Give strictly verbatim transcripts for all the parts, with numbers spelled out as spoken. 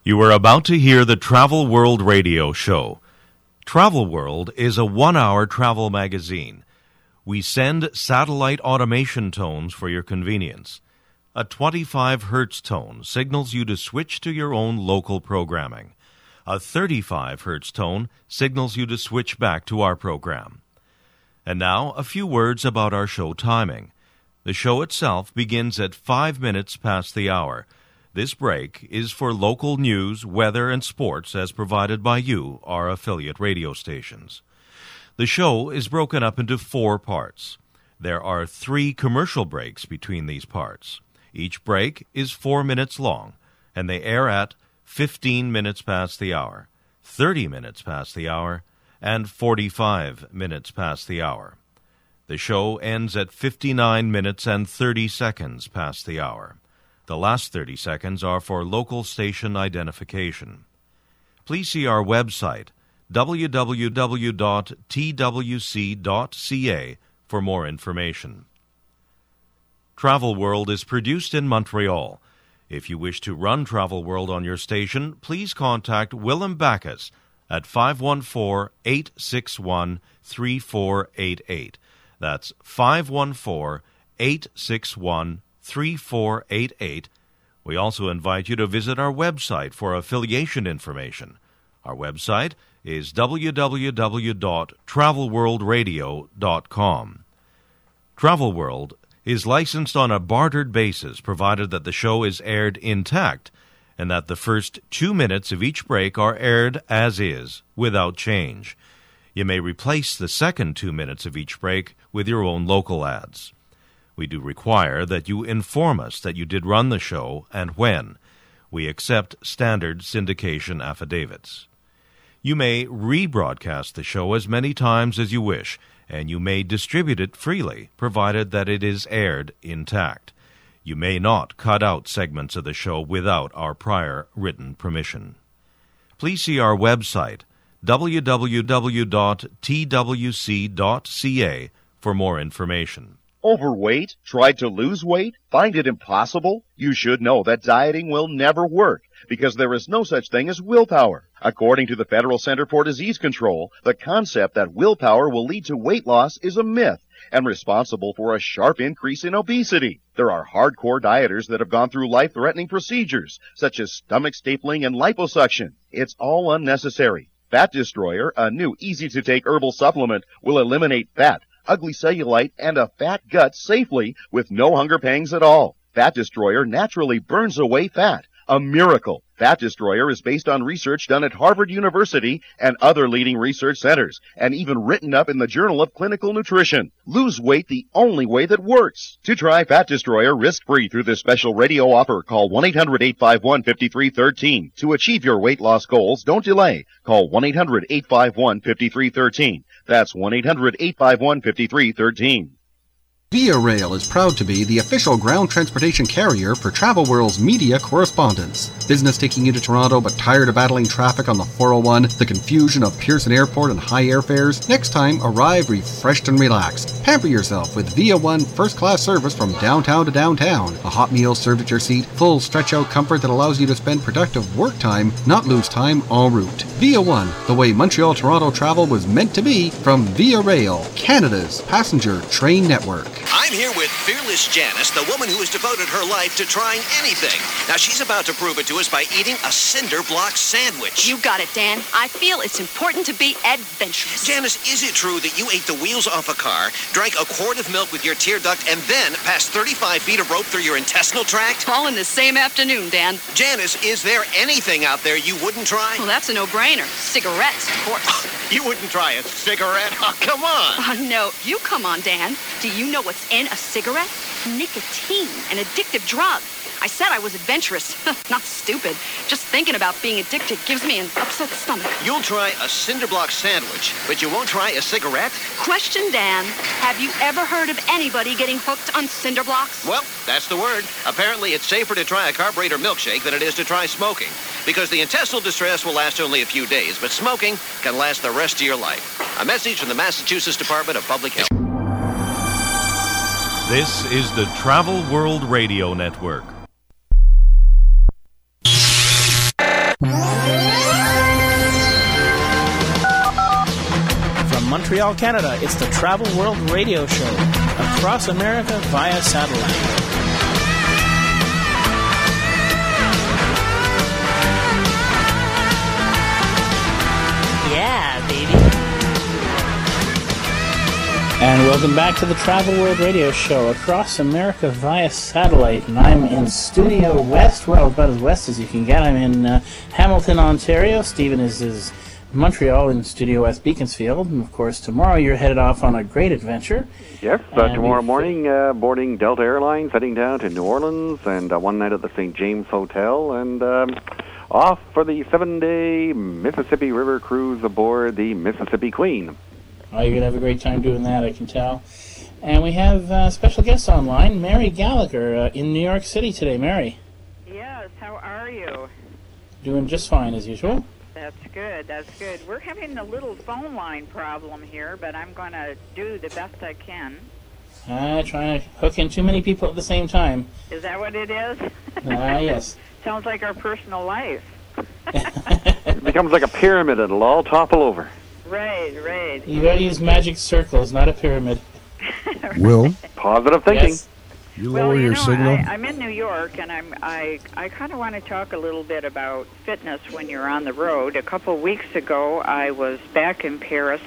You are about to hear the Travel World Radio Show. Travel World is a one-hour travel magazine. We send satellite automation tones for your convenience. A twenty-five hertz tone signals you to switch to your own local programming. A thirty-five hertz tone signals you to switch back to our program. And now, a few words about our show timing. The show itself begins at five minutes past the hour. This break is for local news, weather, and sports as provided by you, our affiliate radio stations. The show is broken up into four parts. There are three commercial breaks between these parts. Each break is four minutes long, and they air at fifteen minutes past the hour, thirty minutes past the hour, and forty-five minutes past the hour. The show ends at fifty-nine minutes and thirty seconds past the hour. The last thirty seconds are for local station identification. Please see our website, w w w dot t w c dot c a, for more information. Travel World is produced in Montreal. If you wish to run Travel World on your station, please contact Willem Backus at five one four, eight six one, three four eight eight. That's five one four, eight six one, three four eight eight. We also invite you to visit our website for affiliation information. Our website is w w w dot travel world radio dot com. Travel World is licensed on a bartered basis, provided that the show is aired intact and that the first two minutes of each break are aired as is, without change. You may replace the second two minutes of each break with your own local ads. We do require that you inform us that you did run the show and when. We accept standard syndication affidavits. You may rebroadcast the show as many times as you wish, and you may distribute it freely, provided that it is aired intact. You may not cut out segments of the show without our prior written permission. Please see our website, w w w dot t w c dot c a, for more information. Overweight? Tried to lose weight? Find it impossible? You should know that dieting will never work because there is no such thing as willpower. According to the Federal Center for Disease Control, the concept that willpower will lead to weight loss is a myth and responsible for a sharp increase in obesity. There are hardcore dieters that have gone through life-threatening procedures such as stomach stapling and liposuction. It's all unnecessary. Fat Destroyer, a new easy-to-take herbal supplement, will eliminate fat, ugly cellulite, and a fat gut safely with no hunger pangs at all. Fat Destroyer naturally burns away fat. A miracle. Fat Destroyer is based on research done at Harvard University and other leading research centers, and even written up in the Journal of Clinical Nutrition. Lose weight the only way that works. To try Fat Destroyer risk-free through this special radio offer, call one eight hundred, eight five one, five three one three. To achieve your weight loss goals, don't delay. Call one eight hundred, eight five one, five three one three. That's one eight hundred, eight five one, five three one three. Via Rail is proud to be the official ground transportation carrier for Travel World's media correspondents. Business taking you to Toronto but tired of battling traffic on the four oh one, the confusion of Pearson Airport and high airfares? Next time, arrive refreshed and relaxed. Pamper yourself with Via One first-class service from downtown to downtown. A hot meal served at your seat, full stretch-out comfort that allows you to spend productive work time, not lose time en route. Via One, the way Montreal-Toronto travel was meant to be, from Via Rail, Canada's passenger train network. I'm here with Fearless Janice, the woman who has devoted her life to trying anything. Now, she's about to prove it to us by eating a cinder block sandwich. You got it, Dan. I feel it's important to be adventurous. Janice, is it true that you ate the wheels off a car, drank a quart of milk with your tear duct, and then passed thirty-five feet of rope through your intestinal tract? All in the same afternoon, Dan. Janice, is there anything out there you wouldn't try? Well, that's a no-brainer. Cigarettes, of course. You wouldn't try a cigarette? Oh, come on. Oh, no. You come on, Dan. Do you know what's in a cigarette? Nicotine, an addictive drug. I said I was adventurous, not stupid. Just thinking about being addicted gives me an upset stomach. You'll try a cinder block sandwich, but you won't try a cigarette? Question, Dan. Have you ever heard of anybody getting hooked on cinder blocks? Well, that's the word. Apparently, it's safer to try a carburetor milkshake than it is to try smoking, because the intestinal distress will last only a few days, but smoking can last the rest of your life. A message from the Massachusetts Department of Public Health. This is the Travel World Radio Network. From Montreal, Canada, it's the Travel World Radio Show, across America via satellite. Yeah, baby. And welcome back to the Travel World Radio Show, across America via satellite. And I'm in Studio West, well, about as west as you can get. I'm in uh, Hamilton, Ontario. Stephen is in Montreal in Studio West, Beaconsfield. And, of course, tomorrow you're headed off on a great adventure. Yes, uh, tomorrow morning, uh, boarding Delta Airlines, heading down to New Orleans, and uh, one night at the Saint James Hotel, and um, off for the seven-day Mississippi River cruise aboard the Mississippi Queen. Oh, you're going to have a great time doing that, I can tell. And we have uh, special guests online, Mary Gallagher uh, in New York City today. Mary. Yes, how are you? Doing just fine, as usual. That's good, that's good. We're having a little phone line problem here, but I'm going to do the best I can. Uh, trying to hook in too many people at the same time. Is that what it is? Ah, uh, yes. Sounds like our personal life. It becomes like a pyramid. It'll all topple over. Right, right. You gotta use magic circles, not a pyramid. Right. Will? Positive thinking. Yes. You lower well, you your know, signal? I, I'm in New York, and I'm I I kind of want to talk a little bit about fitness when you're on the road. A couple weeks ago, I was back in Paris,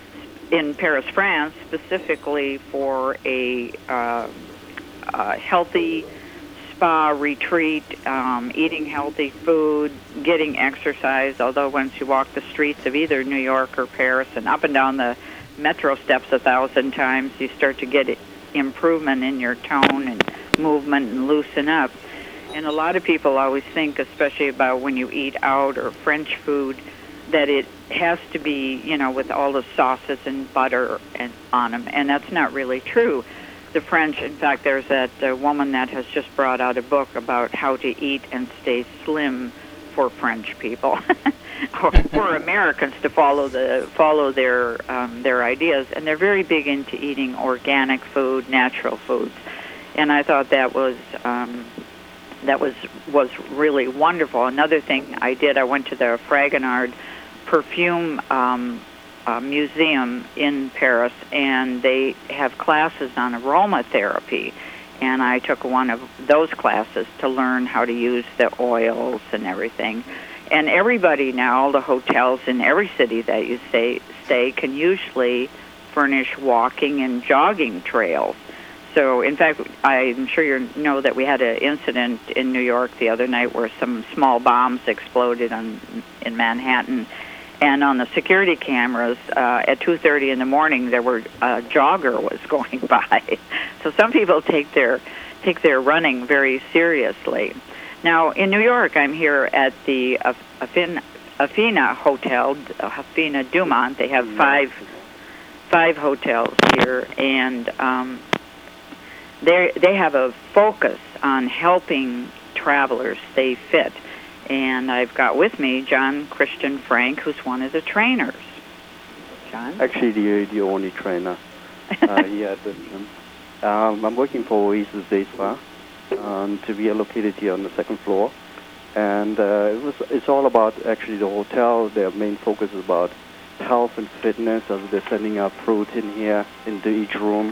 in Paris, France, specifically for a uh, uh, healthy spa retreat, um, eating healthy food, getting exercise, although once you walk the streets of either New York or Paris and up and down the metro steps a thousand times, you start to get improvement in your tone and movement and loosen up. And a lot of people always think, especially about when you eat out or French food, that it has to be, you know, with all the sauces and butter and on them, and that's not really true. The French, in fact, there's that uh, woman that has just brought out a book about how to eat and stay slim for French people, or for Americans to follow the follow their um, their ideas, and they're very big into eating organic food, natural foods, and I thought that was um, that was was really wonderful. Another thing I did, I went to the Fragonard perfume Um, Uh, museum in Paris, and they have classes on aromatherapy, and I took one of those classes to learn how to use the oils and everything. And everybody now, all the hotels in every city that you stay, stay can usually furnish walking and jogging trails. So, in fact, I'm sure you know that we had an incident in New York the other night where some small bombs exploded on, in Manhattan. And on the security cameras, uh, at two thirty in the morning, there were a jogger was going by. So some people take their take their running very seriously. Now in New York, I'm here at the Affina, Affina Hotel, Affina Dumont. They have five five hotels here, and um, they they have a focus on helping travelers stay fit. And I've got with me John Christian Frank, who's one of the trainers. John? Actually, the, the only trainer uh, here at the gym. Um, I'm working for Oasis Day Spa, um, to be located here on the second floor. And uh, it was, it's all about, actually, the hotel. Their main focus is about health and fitness, as they're sending out protein here into each room.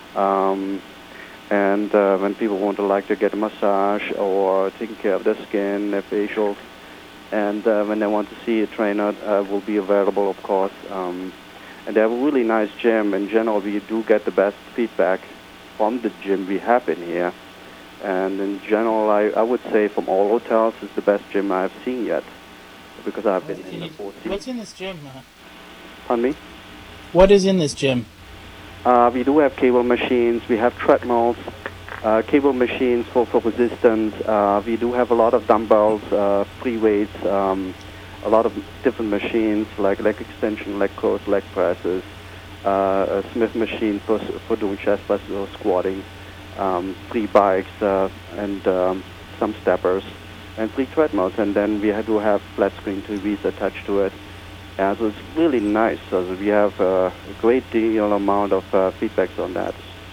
Um, And uh, when people want to like to get a massage or taking care of their skin, their facials, and uh, when they want to see a trainer, uh, will be available, of course. Um, and they have a really nice gym. In general, we do get the best feedback from the gym we have in here. And in general, I, I would say from all hotels, it's the best gym I've seen yet, because I've been in the fourteen. What's in this gym? Uh, Pardon me? What is in this gym? Uh, we do have cable machines. We have treadmills, uh, cable machines for, for resistance. Uh, we do have a lot of dumbbells, uh, free weights, um, a lot of different machines like leg extension, leg curls, leg presses, uh, a Smith machine for, for doing chest presses or squatting, um, three bikes, uh, and um, some steppers, and three treadmills. And then we do have flat screen T Vs attached to it. Uh, so it's really nice. So we have uh, a great deal amount of uh, feedbacks on that. It's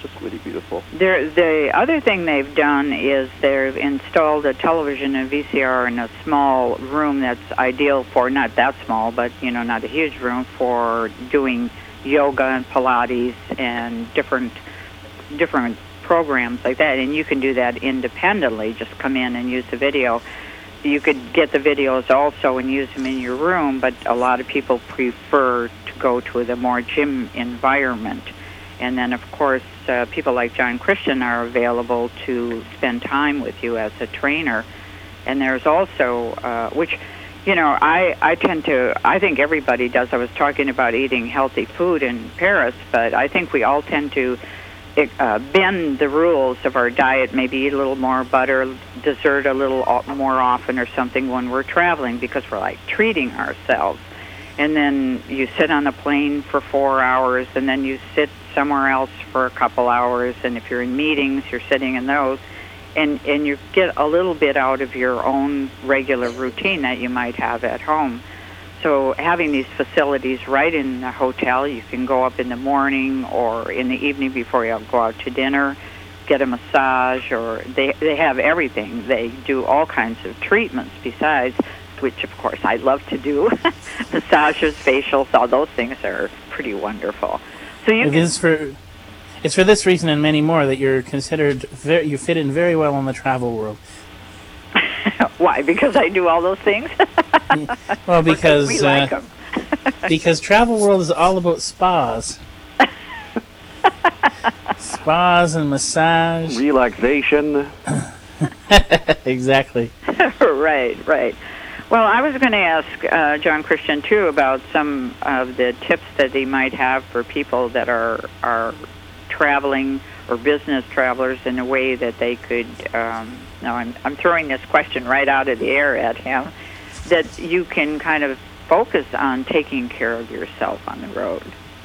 just really beautiful. There, the other thing they've done is they've installed a television and V C R in a small room that's ideal for, not that small, but, you know, not a huge room, for doing yoga and Pilates and different different programs like that. And you can do that independently, just come in and use the video. You could get the videos also and use them in your room, but a lot of people prefer to go to the more gym environment. And then, of course, uh, people like John Christian are available to spend time with you as a trainer. And there's also, uh, which, you know, I, I tend to, I think everybody does. I was talking about eating healthy food in Paris, but I think we all tend to uh, bend the rules of our diet, maybe eat a little more butter, dessert a little more often or something when we're traveling, because we're like treating ourselves. And then you sit on a plane for four hours, and then you sit somewhere else for a couple hours, and if you're in meetings, you're sitting in those, and, and you get a little bit out of your own regular routine that you might have at home. So having these facilities right in the hotel, you can go up in the morning or in the evening before you go out to dinner, get a massage, or they, they have everything. They do all kinds of treatments besides, which, of course, I love to do. Massages, facials, all those things are pretty wonderful. So you it can, is for it's for this reason and many more that you're considered very, you fit in very well in the travel world. Why? Because I do all those things? Well, because we like uh, them. because travel world is all about spas. Spas and massage. Relaxation. Exactly. Right, right. Well, I was going to ask uh, John Christian, too, about some of the tips that he might have for people that are are traveling or business travelers in a way that they could, um, no, I'm, I'm throwing this question right out of the air at him, that you can kind of focus on taking care of yourself on the road.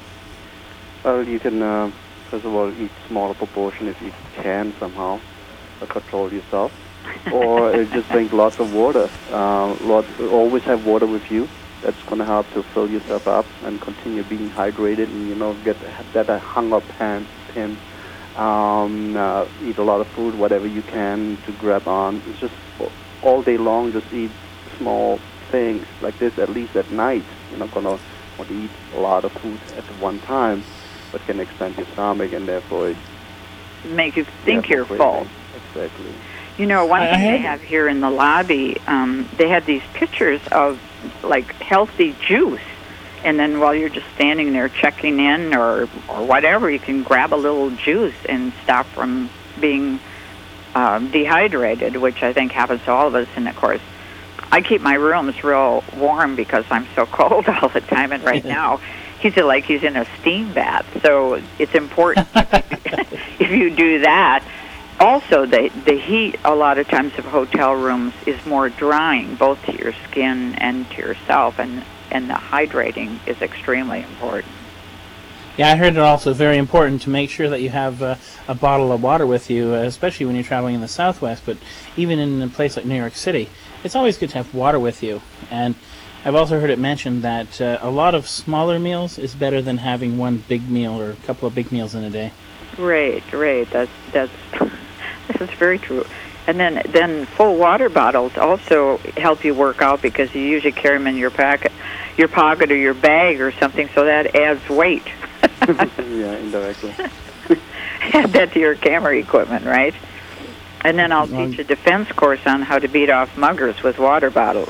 Well, you can, uh, first of all, eat smaller proportion if you can somehow, or control yourself. Or uh, just drink lots of water. Uh, lots, always have water with you. That's going to help to fill yourself up and continue being hydrated, and, you know, get that uh, hunger pan, pin. Um, uh, eat a lot of food, whatever you can to grab on. It's just all day long, just eat small things like this, at least at night. You're not going to want to eat a lot of food at one time, but can expand your stomach and therefore it make you think you're full. Exactly. You know, one thing they have here in the lobby, um, they have these pictures of, like, healthy juice. And then while you're just standing there checking in or, or whatever, you can grab a little juice and stop from being um, dehydrated, which I think happens to all of us. And, of course, I keep my rooms real warm because I'm so cold all the time. And right now, he's like he's in a steam bath. So it's important if you do that. Also, the, the heat a lot of times of hotel rooms is more drying, both to your skin and to yourself, and, and the hydrating is extremely important. Yeah, I heard it also very important to make sure that you have uh, a bottle of water with you, uh, especially when you're traveling in the Southwest, but even in a place like New York City. It's always good to have water with you. And I've also heard it mentioned that uh, a lot of smaller meals is better than having one big meal or a couple of big meals in a day. Right, right. That's that's that's very true. And then then full water bottles also help you work out because you usually carry them in your pocket, your pocket or your bag or something, so that adds weight. Yeah, indirectly. Add that to your camera equipment, right? And then I'll teach a defense course on how to beat off muggers with water bottles.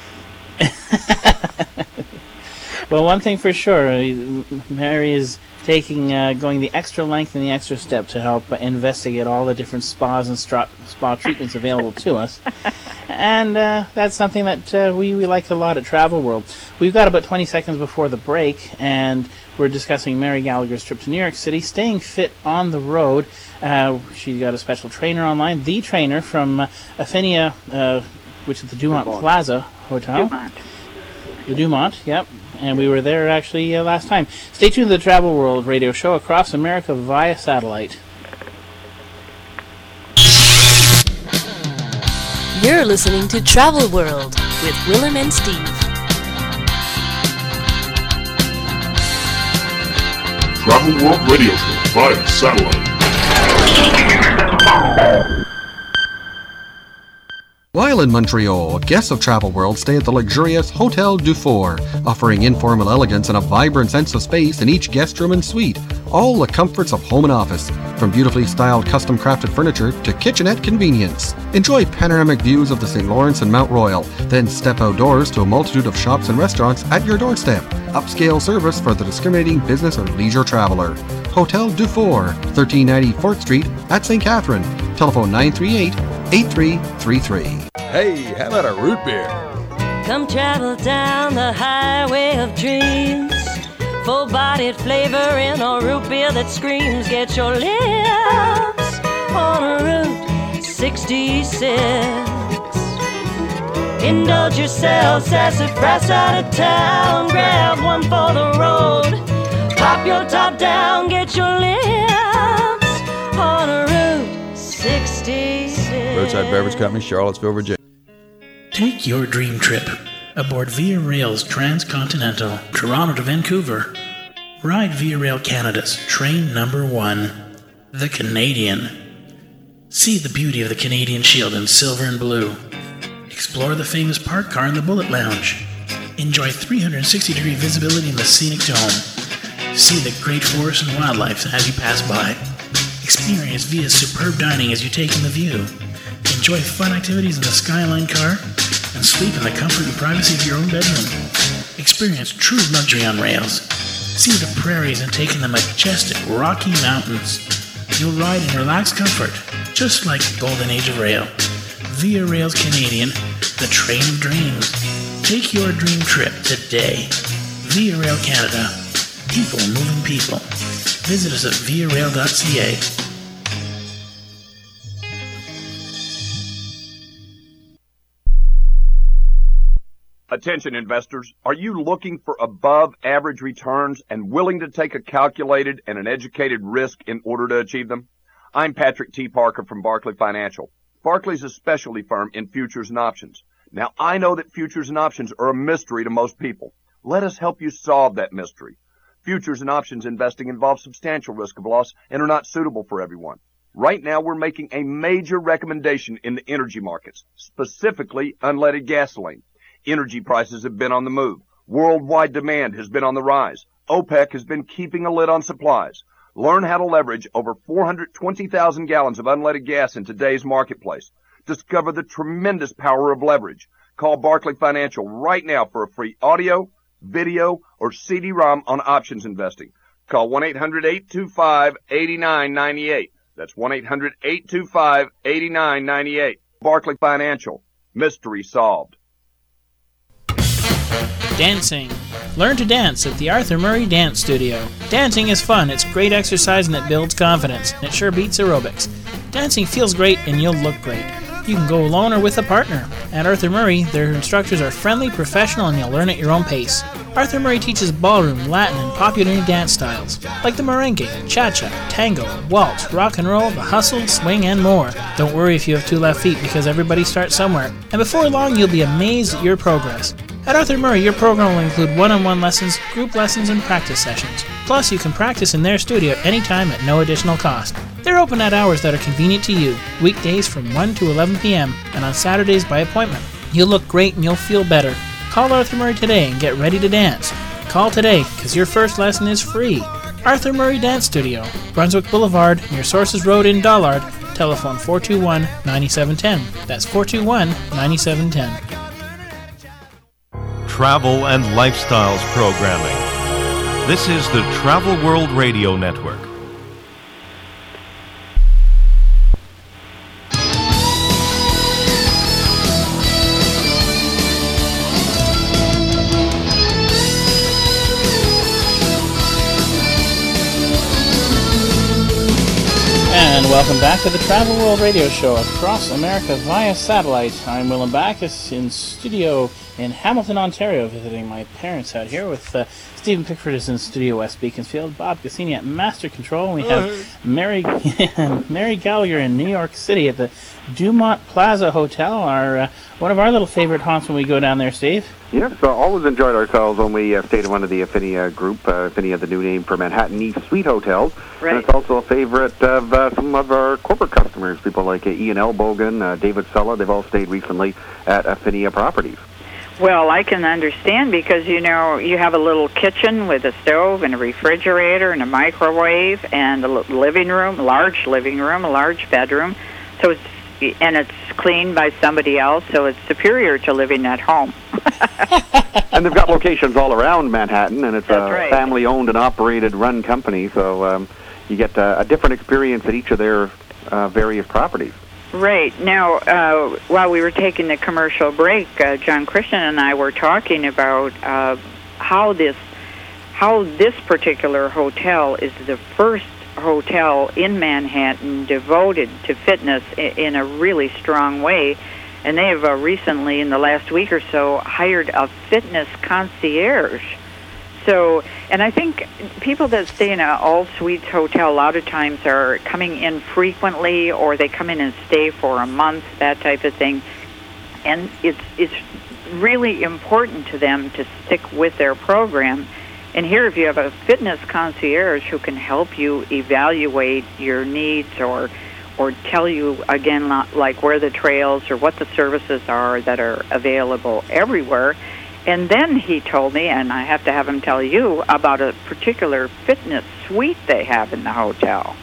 Well, one thing for sure, Mary is taking, uh, going the extra length and the extra step to help uh, investigate all the different spas and stra- spa treatments available to us. And uh, that's something that uh, we, we like a lot at Travel World. We've got about twenty seconds before the break, and we're discussing Mary Gallagher's trip to New York City, staying fit on the road. Uh, she got a special trainer online, the trainer from uh, Affinia, uh, which is the Dumont, Dumont Plaza Hotel. Dumont. The Dumont, yep. And we were there actually uh, last time. Stay tuned to the Travel World radio show across America via satellite. You're listening to Travel World with Willem and Steve. Travel World radio show via satellite. While in Montreal, guests of Travel World stay at the luxurious Hotel Dufour, offering informal elegance and a vibrant sense of space in each guest room and suite. All the comforts of home and office, from beautifully styled custom-crafted furniture to kitchenette convenience. Enjoy panoramic views of the Saint Lawrence and Mount Royal, then step outdoors to a multitude of shops and restaurants at your doorstep. Upscale service for the discriminating business or leisure traveler. Hotel Dufour, thirteen ninety fourth Street at Saint Catherine. Telephone nine three eight, eight three three three. Hey, how about a root beer? Come travel down the highway of dreams. Full-bodied flavor in a root beer that screams. Get your lips on Route sixty-six. Indulge yourself, sassafras out of town. Grab one for the road. Pop your top down, get your lips on Route sixty-six. Roadside Beverage Company, Charlottesville, Virginia. Take your dream trip aboard Via Rail's Transcontinental, Toronto to Vancouver. Ride Via Rail Canada's train number one, the Canadian. See the beauty of the Canadian Shield in silver and blue. Explore the famous park car in the Bullet Lounge. Enjoy three hundred sixty degree visibility in the scenic dome. See the great forests and wildlife as you pass by. Experience Via's superb dining as you take in the view. Enjoy fun activities in the Skyline car and sleep in the comfort and privacy of your own bedroom. Experience true luxury on rails. See the prairies and take in the majestic Rocky Mountains. You'll ride in relaxed comfort, just like the golden age of rail. Via Rail's Canadian, the train of dreams. Take your dream trip today. Via Rail Canada. People moving people. Visit us at via rail dot c a. Attention investors, are you looking for above average returns and willing to take a calculated and an educated risk in order to achieve them? I'm Patrick T. Parker from Barclay Financial. Barclay's a specialty firm in futures and options. Now, I know that futures and options are a mystery to most people. Let us help you solve that mystery. Futures and options investing involves substantial risk of loss and are not suitable for everyone. Right now, we're making a major recommendation in the energy markets, specifically unleaded gasoline. Energy prices have been on the move. Worldwide demand has been on the rise. OPEC has been keeping a lid on supplies. Learn how to leverage over four hundred twenty thousand gallons of unleaded gas in today's marketplace. Discover the tremendous power of leverage. Call Barclay Financial right now for a free audio, video, or C D ROM on options investing. Call one eight hundred, eight two five, eight nine nine eight. That's one eight hundred, eight two five, eight nine nine eight. Barclay Financial. Mystery solved. Dancing. Learn to dance at the Arthur Murray Dance Studio. Dancing is fun, it's great exercise, and it builds confidence. It sure beats aerobics. Dancing feels great and you'll look great. You can go alone or with a partner. At Arthur Murray, their instructors are friendly, professional, and you'll learn at your own pace. Arthur Murray teaches ballroom, Latin, and popular dance styles, like the merengue, cha-cha, tango, waltz, rock and roll, the hustle, swing, and more. Don't worry if you have two left feet, because everybody starts somewhere. And before long, you'll be amazed at your progress. At Arthur Murray, your program will include one-on-one lessons, group lessons, and practice sessions. Plus, you can practice in their studio anytime at no additional cost. They're open at hours that are convenient to you, weekdays from one to eleven p.m., and on Saturdays by appointment. You'll look great and you'll feel better. Call Arthur Murray today and get ready to dance. Call today, because your first lesson is free. Arthur Murray Dance Studio, Brunswick Boulevard, near Sources Road in Dollard. Telephone four two one, nine seven one zero. That's four two one, nine seven one zero. Travel and Lifestyles Programming. This is the Travel World Radio Network. And welcome back to the Travel World Radio Show across America via satellite. I'm Willem Backus in studio in Hamilton, Ontario, visiting my parents out here with uh, Stephen Pickford is in Studio West Beaconsfield, Bob Cassini at Master Control, and we have Mary Mary Gallagher in New York City at the Dumont Plaza Hotel, our uh, one of our little favorite haunts when we go down there, Steve. Yes, uh, always enjoyed ourselves when we uh, stayed in one of the Affinia group, uh, Affinia, the new name for Manhattan East Suite Hotels. Right. And it's also a favorite of uh, some of our corporate customers, people like uh, Ian Elbogan, uh, David Sella. They've all stayed recently at Affinia Properties. Well, I can understand because, you know, you have a little kitchen with a stove and a refrigerator and a microwave and a living room, large living room, a large bedroom. So it's and it's cleaned by somebody else, so it's superior to living at home. And they've got locations all around Manhattan, and it's That's a right. family-owned and operated run company, so um, you get uh, a different experience at each of their uh, various properties. Right. Now, uh, while we were taking the commercial break, uh, John Christian and I were talking about uh, how this how this particular hotel is the first hotel in Manhattan devoted to fitness in a really strong way, and they have uh, recently, in the last week or so, hired a fitness concierge. So, and I think people that stay in an all-suites hotel a lot of times are coming in frequently, or they come in and stay for a month, that type of thing, and it's it's really important to them to stick with their program. And here, if you have a fitness concierge who can help you evaluate your needs or or tell you, again, like where the trails or what the services are that are available everywhere. And then he told me, and I have to have him tell you, about a particular fitness suite they have in the hotel.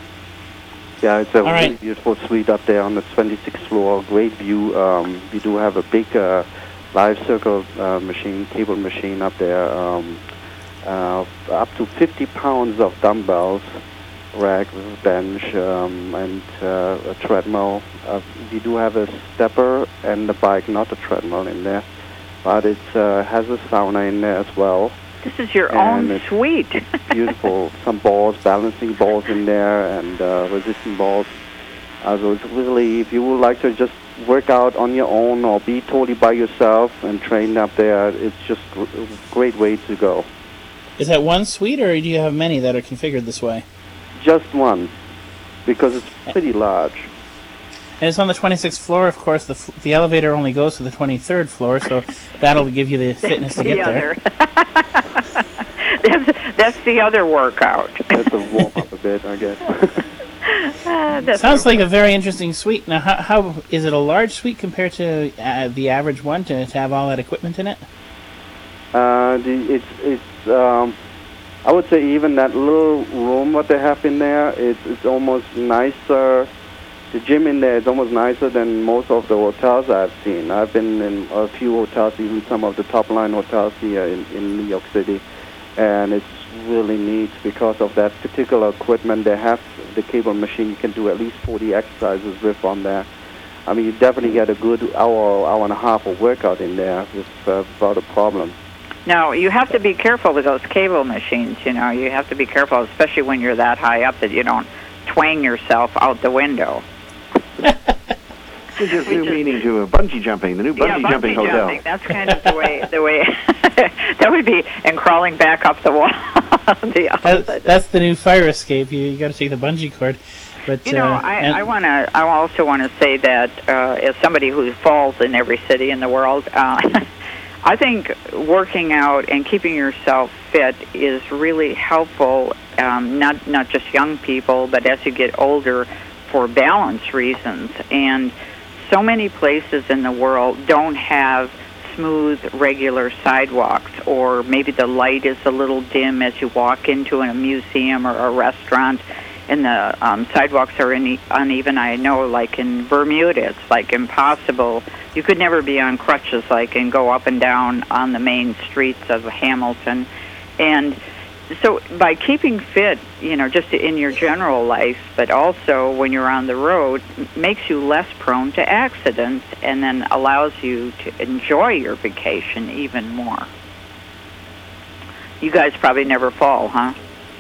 Yeah, it's a All really right. beautiful suite up there on the twenty-sixth floor. Great view. Um, we do have a big uh, live circle uh, machine, cable machine up there. Um, Uh, up to fifty pounds of dumbbells, rack, bench, um, and uh, a treadmill. Uh, we do have a stepper and a bike, not a treadmill in there, but it uh, has a sauna in there as well. This is your And own it's suite. Beautiful. Some balls, balancing balls in there, and uh, resistant balls. Uh, so it's really, if you would like to just work out on your own or be totally by yourself and train up there, it's just a great way to go. Is that one suite, or do you have many that are configured this way? Just one, because it's pretty large. And it's on the twenty-sixth floor, of course. The f- the elevator only goes to the twenty-third floor, so that'll give you the fitness to the get there. other. that's, that's the other workout. That's a warm up a bit, I guess. Uh, that's Sounds like a very interesting suite. Now, how, how is it a large suite compared to uh, the average one to, to have all that equipment in it? Uh, the, it's it's um, I would say even that little room what they have in there, it's it's almost nicer. The gym in there is almost nicer than most of the hotels I've seen. I've been in a few hotels, even some of the top line hotels here in, in New York City, and it's really neat because of that particular equipment. They have the cable machine you can do at least forty exercises with on there. I mean, you definitely get a good hour, hour and a half of workout in there with, uh, without a problem. Now, you have to be careful with those cable machines, you know. You have to be careful, especially when you're that high up, that you don't twang yourself out the window. Which is new meaning to a bungee jumping, the new bungee, yeah, bungee jumping hotel. Jumping. That's kind of the way, the way that would be, and crawling back up the wall. the that, that's the new fire escape. You, you got to take the bungee cord. But, you know, uh, I, and- I want to. I also want to say that uh, as somebody who falls in every city in the world, uh, I think working out and keeping yourself fit is really helpful. Um, not not just young people, but as you get older, for balance reasons. And so many places in the world don't have smooth, regular sidewalks, or maybe the light is a little dim as you walk into a museum or a restaurant, and the um, sidewalks are une- uneven. I know, like in Bermuda, it's like impossible. You could never be on crutches, like, and go up and down on the main streets of Hamilton. And so by keeping fit, you know, just in your general life, but also when you're on the road, m- makes you less prone to accidents, and then allows you to enjoy your vacation even more. You guys probably never fall, huh?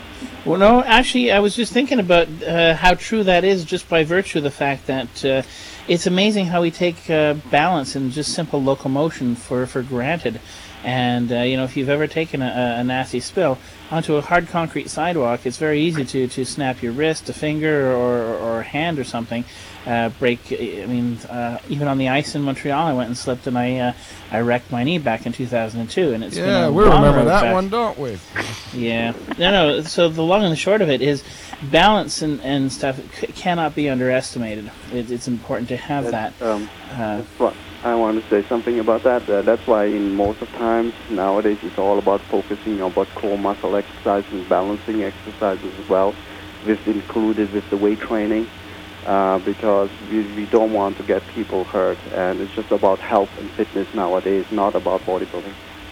Well, no, actually, I was just thinking about uh, how true that is just by virtue of the fact that uh, it's amazing how we take uh, balance and just simple locomotion for, for granted. And, uh, you know, if you've ever taken a, a nasty spill onto a hard concrete sidewalk, it's very easy to, to snap your wrist, a finger, or, or a hand or something. Uh, break, I mean, uh, even on the ice in Montreal, I went and slipped and I uh, I wrecked my knee back in two thousand two. And it's yeah, been a we long remember road that back. one, don't we? Yeah. No, no, so the long and the short of it is balance and, and stuff c- cannot be underestimated. It, it's important to have That's, that. Um, uh, that's what I want to say something about that. Uh, that's why in most of times nowadays it's all about focusing on about core muscle exercises and balancing exercises as well, with included with the weight training, uh, because we, we don't want to get people hurt, and it's just about health and fitness nowadays, not about bodybuilding.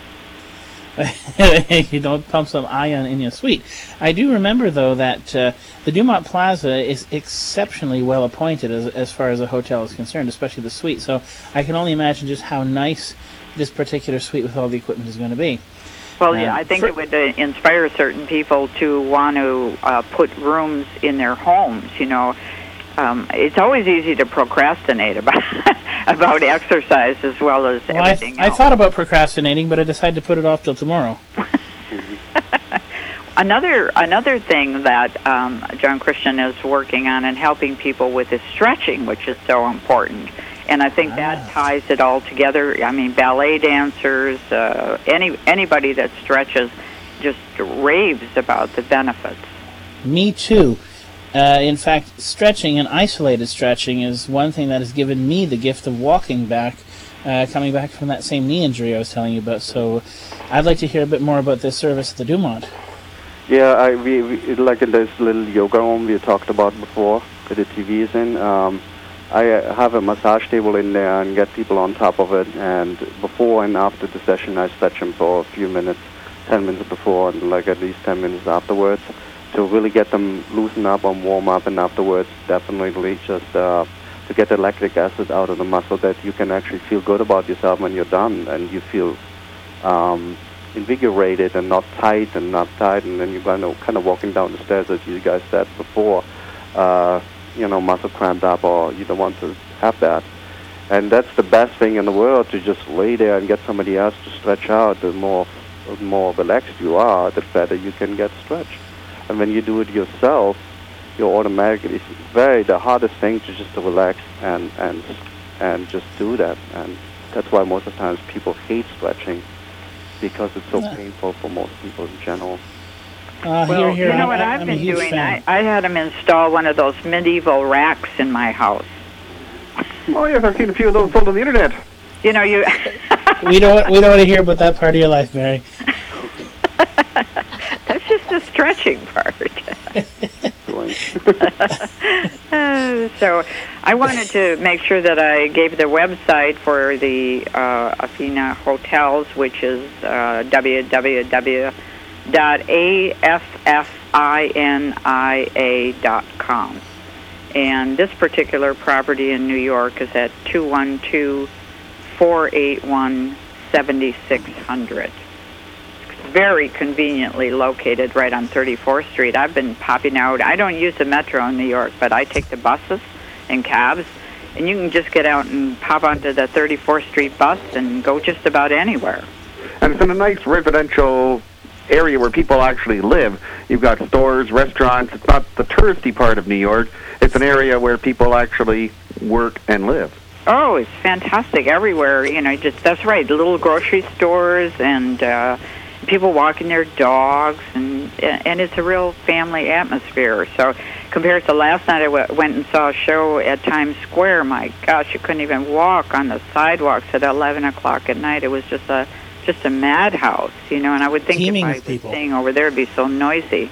You don't pump some iron in your suite. I do remember, though, that uh, the Dumont Plaza is exceptionally well appointed as, as far as a hotel is concerned, especially the suite. So I can only imagine just how nice this particular suite with all the equipment is going to be. Well, Um, yeah, I think for- it would uh, inspire certain people to want to uh, put rooms in their homes. You know, um, it's always easy to procrastinate about about exercise as well as Well, I, everything I else. thought about procrastinating, but I decided to put it off till tomorrow. Another another thing that um, John Christian is working on and helping people with is stretching, which is so important. And I think that ties it all together. I mean, ballet dancers, uh, any anybody that stretches, just raves about the benefits. Me too. Uh, in fact, stretching and isolated stretching is one thing that has given me the gift of walking back, uh, coming back from that same knee injury I was telling you about. So I'd like to hear a bit more about this service at the Dumont. Yeah, I, we, we like in this little yoga room we talked about before, that the T V is in. Um, I uh, have a massage table in there and get people on top of it. And before and after the session, I stretch them for a few minutes, ten minutes before, and like at least ten minutes afterwards, to really get them loosen up and warm up. And afterwards, definitely just uh, to get the lactic acid out of the muscle, that you can actually feel good about yourself when you're done, and you feel um, invigorated and not tight and not tight, and then you're kind of kind of walking down the stairs, as you guys said before, uh, you know, muscle cramped up, or you don't want to have that. And that's the best thing in the world, to just lay there and get somebody else to stretch out. The more the more relaxed you are, the better you can get stretched. And when you do it yourself, you're automatically, it's very the hardest thing to just to relax and and and just do that. And that's why most of the times people hate stretching, because it's so painful for most people in general. Uh, well, here, here, you know I'm, what I'm I've a been huge doing? I, fan. I had them install one of those medieval racks in my house. Oh, yes, I've seen a few of those sold on the internet. You know, you... we don't we don't want to hear about that part of your life, Mary. That's just the stretching part. Uh, so I wanted to make sure that I gave the website for the uh, Athena Hotels, which is uh, w w w dot a f f i n i a dot com. And this particular property in New York is at two one two, four eight one, seven six zero zero. Very conveniently located right on thirty-fourth Street. I've been popping out. I don't use the metro in New York, but I take the buses and cabs, and you can just get out and pop onto the thirty-fourth Street bus and go just about anywhere. And it's in a nice residential area where people actually live. You've got stores, restaurants. It's not the touristy part of New York. It's an area where people actually work and live. Oh, it's fantastic everywhere. You know, just that's right. Little grocery stores and uh, people walking their dogs, and and it's a real family atmosphere. So compared to last night, I w- went and saw a show at Times Square. My gosh, you couldn't even walk on the sidewalks at eleven o'clock at night. It was just a just a madhouse, you know. And I would think Teeming if I with was people. staying over there, it'd be so noisy.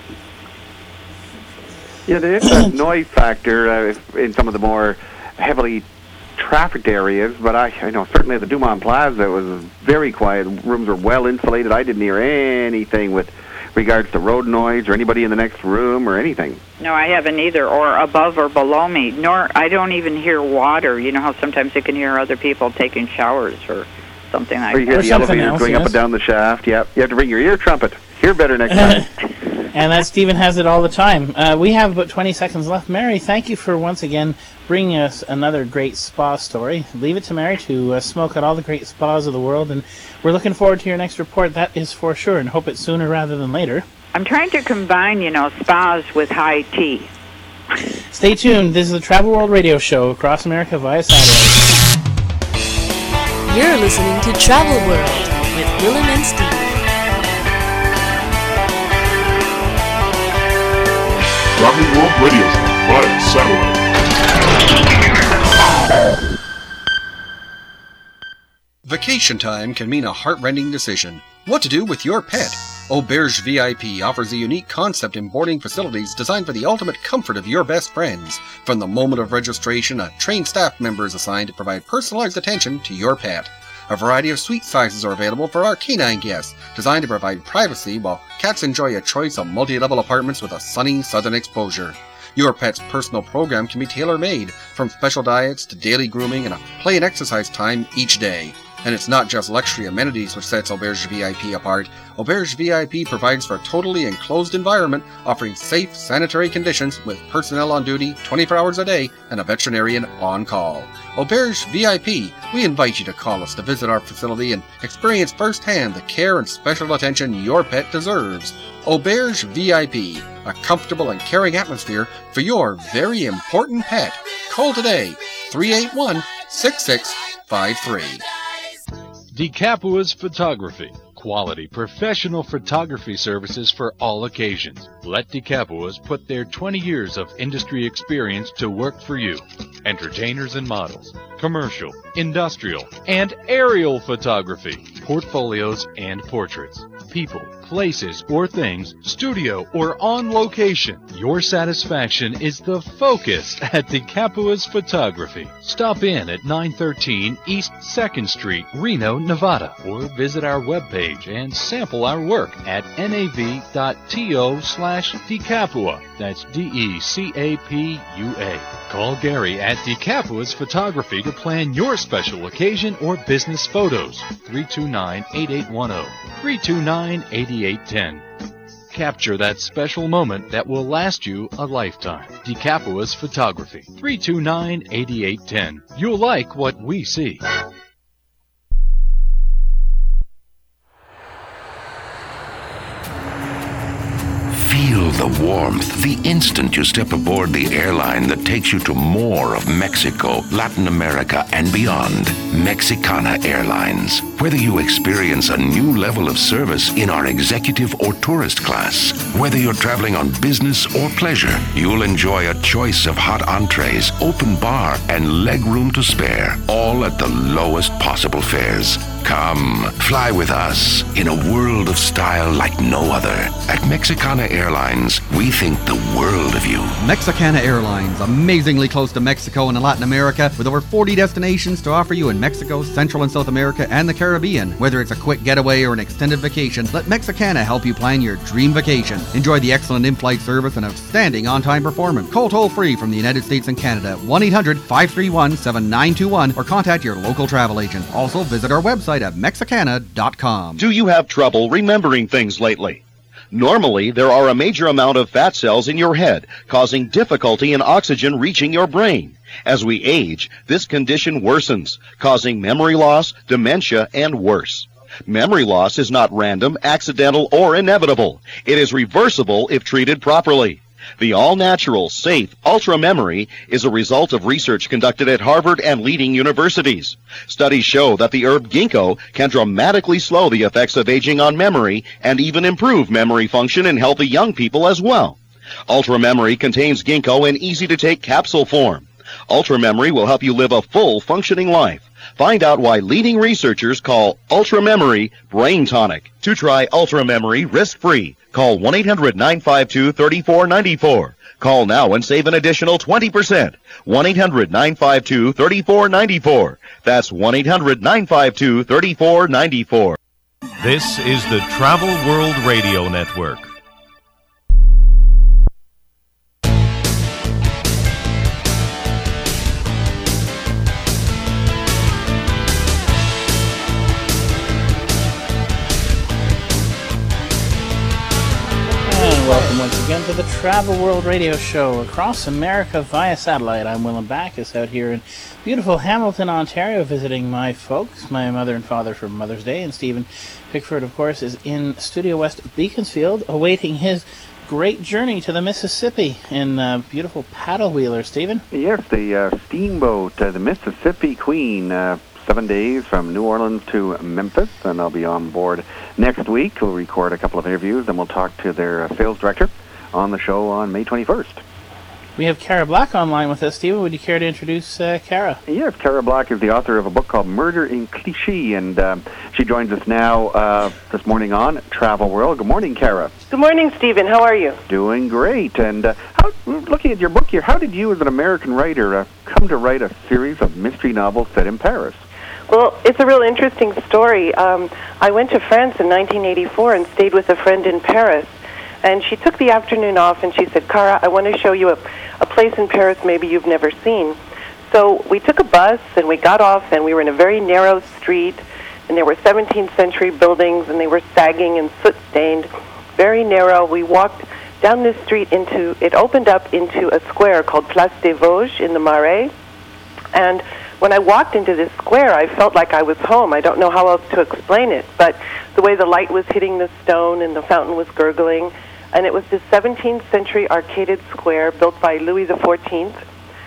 Yeah, there is a noise factor uh, in some of the more heavily trafficked areas, but I, I know certainly at the Dumont Plaza it was very quiet. Rooms were well insulated. I didn't hear anything with regards to road noise or anybody in the next room or anything. No, I haven't either, or above or below me. Nor I don't even hear water. You know how sometimes you can hear other people taking showers or something like Or you that. hear the elevators going up and down the shaft. Yeah, you have to bring your ear trumpet. Hear better next time. And that Stephen has it all the time. Uh, we have about twenty seconds left. Mary, thank you for once again bringing us another great spa story. Leave it to Mary to uh, smoke at all the great spas of the world, and we're looking forward to your next report, that is for sure, and hope it's sooner rather than later. I'm trying to combine, you know, spas with high tea. Stay tuned. This is the Travel World Radio Show across America via satellite. You're listening to Travel World with Willem and Steve. Travel World Radio via satellite. Vacation time can mean a heart-rending decision. What to do with your pet? Auberge V I P offers a unique concept in boarding facilities designed for the ultimate comfort of your best friends. From the moment of registration, a trained staff member is assigned to provide personalized attention to your pet. A variety of suite sizes are available for our canine guests, designed to provide privacy while cats enjoy a choice of multi-level apartments with a sunny southern exposure. Your pet's personal program can be tailor-made, from special diets to daily grooming and a play and exercise time each day. And it's not just luxury amenities which sets Auberge V I P apart. Auberge V I P provides for a totally enclosed environment, offering safe, sanitary conditions with personnel on duty twenty-four hours a day and a veterinarian on call. Auberge V I P, we invite you to call us to visit our facility and experience firsthand the care and special attention your pet deserves. Auberge V I P, a comfortable and caring atmosphere for your very important pet. Call today, three eight one, six six five three. DeCapua's Photography. Quality professional photography services for all occasions. Let DeCapua's put their twenty years of industry experience to work for you. Entertainers and models, commercial, industrial, and aerial photography, portfolios and portraits, people, places, or things, studio or on location. Your satisfaction is the focus at DeCapua's Photography. Stop in at nine thirteen East second Street, Reno, Nevada, or visit our webpage and sample our work at nav.to slash DeCapua. That's D E C A P U A. Call Gary at DeCapua's Photography to plan your special occasion or business photos. three two nine, eight eight one zero. three two nine, eight eight one zero. Capture that special moment that will last you a lifetime. DeCapua's Photography. three two nine, eight eight one zero. You'll like what we see. Feel the warmth the instant you step aboard the airline that takes you to more of Mexico, Latin America, and beyond. Mexicana Airlines. Whether you experience a new level of service in our executive or tourist class, whether you're traveling on business or pleasure, you'll enjoy a choice of hot entrees, open bar, and legroom to spare, all at the lowest possible fares. Come, fly with us in a world of style like no other. At Mexicana Airlines, we think the world of you. Mexicana Airlines, amazingly close to Mexico and Latin America, with over forty destinations to offer you in Mexico, Central and South America, and the Caribbean. Whether it's a quick getaway or an extended vacation, let Mexicana help you plan your dream vacation. Enjoy the excellent in-flight service and outstanding on-time performance. Call toll-free from the United States and Canada, one eight hundred, five three one, seven nine two one, or contact your local travel agent. Also, visit our website at Mexicana dot com. Do you have trouble remembering things lately? Normally, there are a major amount of fat cells in your head, causing difficulty in oxygen reaching your brain. As we age, this condition worsens, causing memory loss, dementia, and worse. Memory loss is not random, accidental, or inevitable. It is reversible if treated properly. The all-natural, safe Ultra Memory is a result of research conducted at Harvard and leading universities. Studies show that the herb ginkgo can dramatically slow the effects of aging on memory and even improve memory function in healthy young people as well. Ultra Memory contains ginkgo in easy-to-take capsule form. Ultra Memory will help you live a full, functioning life. Find out why leading researchers call Ultra Memory Brain Tonic. To try Ultra Memory risk-free, call one eight hundred, nine five two, three four nine four. Call now and save an additional twenty percent. one eight hundred, nine five two, three four nine four. That's one eight hundred, nine five two, three four nine four. This is the Travel World Radio Network. welcome once again to the Travel World Radio Show across America via satellite. I'm Willem Backus out here in beautiful Hamilton, Ontario, visiting my folks, my mother and father for Mother's Day, and Stephen Pickford, of course, is in Studio West Beaconsfield, awaiting his great journey to the Mississippi in uh, beautiful paddle wheeler. Stephen? Yes, the uh, steamboat, uh, the Mississippi Queen, uh, seven days from New Orleans to Memphis, and I'll be on board next week. We'll record a couple of interviews, and we'll talk to their uh, sales director on the show on May twenty-first. We have Cara Black online with us. Stephen, would you care to introduce uh, Cara? Yes, Cara Black is the author of a book called Murder in Clichy, and uh, she joins us now uh, this morning on Travel World. Good morning, Cara. Good morning, Stephen. How are you? Doing great. And uh, how, looking at your book here, how did you, as an American writer, uh, come to write a series of mystery novels set in Paris? Well, it's a real interesting story. Um, I went to France in nineteen eighty-four and stayed with a friend in Paris. And she took the afternoon off and she said, Cara, I want to show you a, a place in Paris maybe you've never seen. So we took a bus and we got off and we were in a very narrow street and there were seventeenth century buildings and they were sagging and soot-stained, very narrow. We walked down this street into, it opened up into a square called Place des Vosges in the Marais. And when I walked into this square, I felt like I was home. I don't know how else to explain it, but the way the light was hitting the stone and the fountain was gurgling, and it was this seventeenth century arcaded square built by Louis the fourteenth.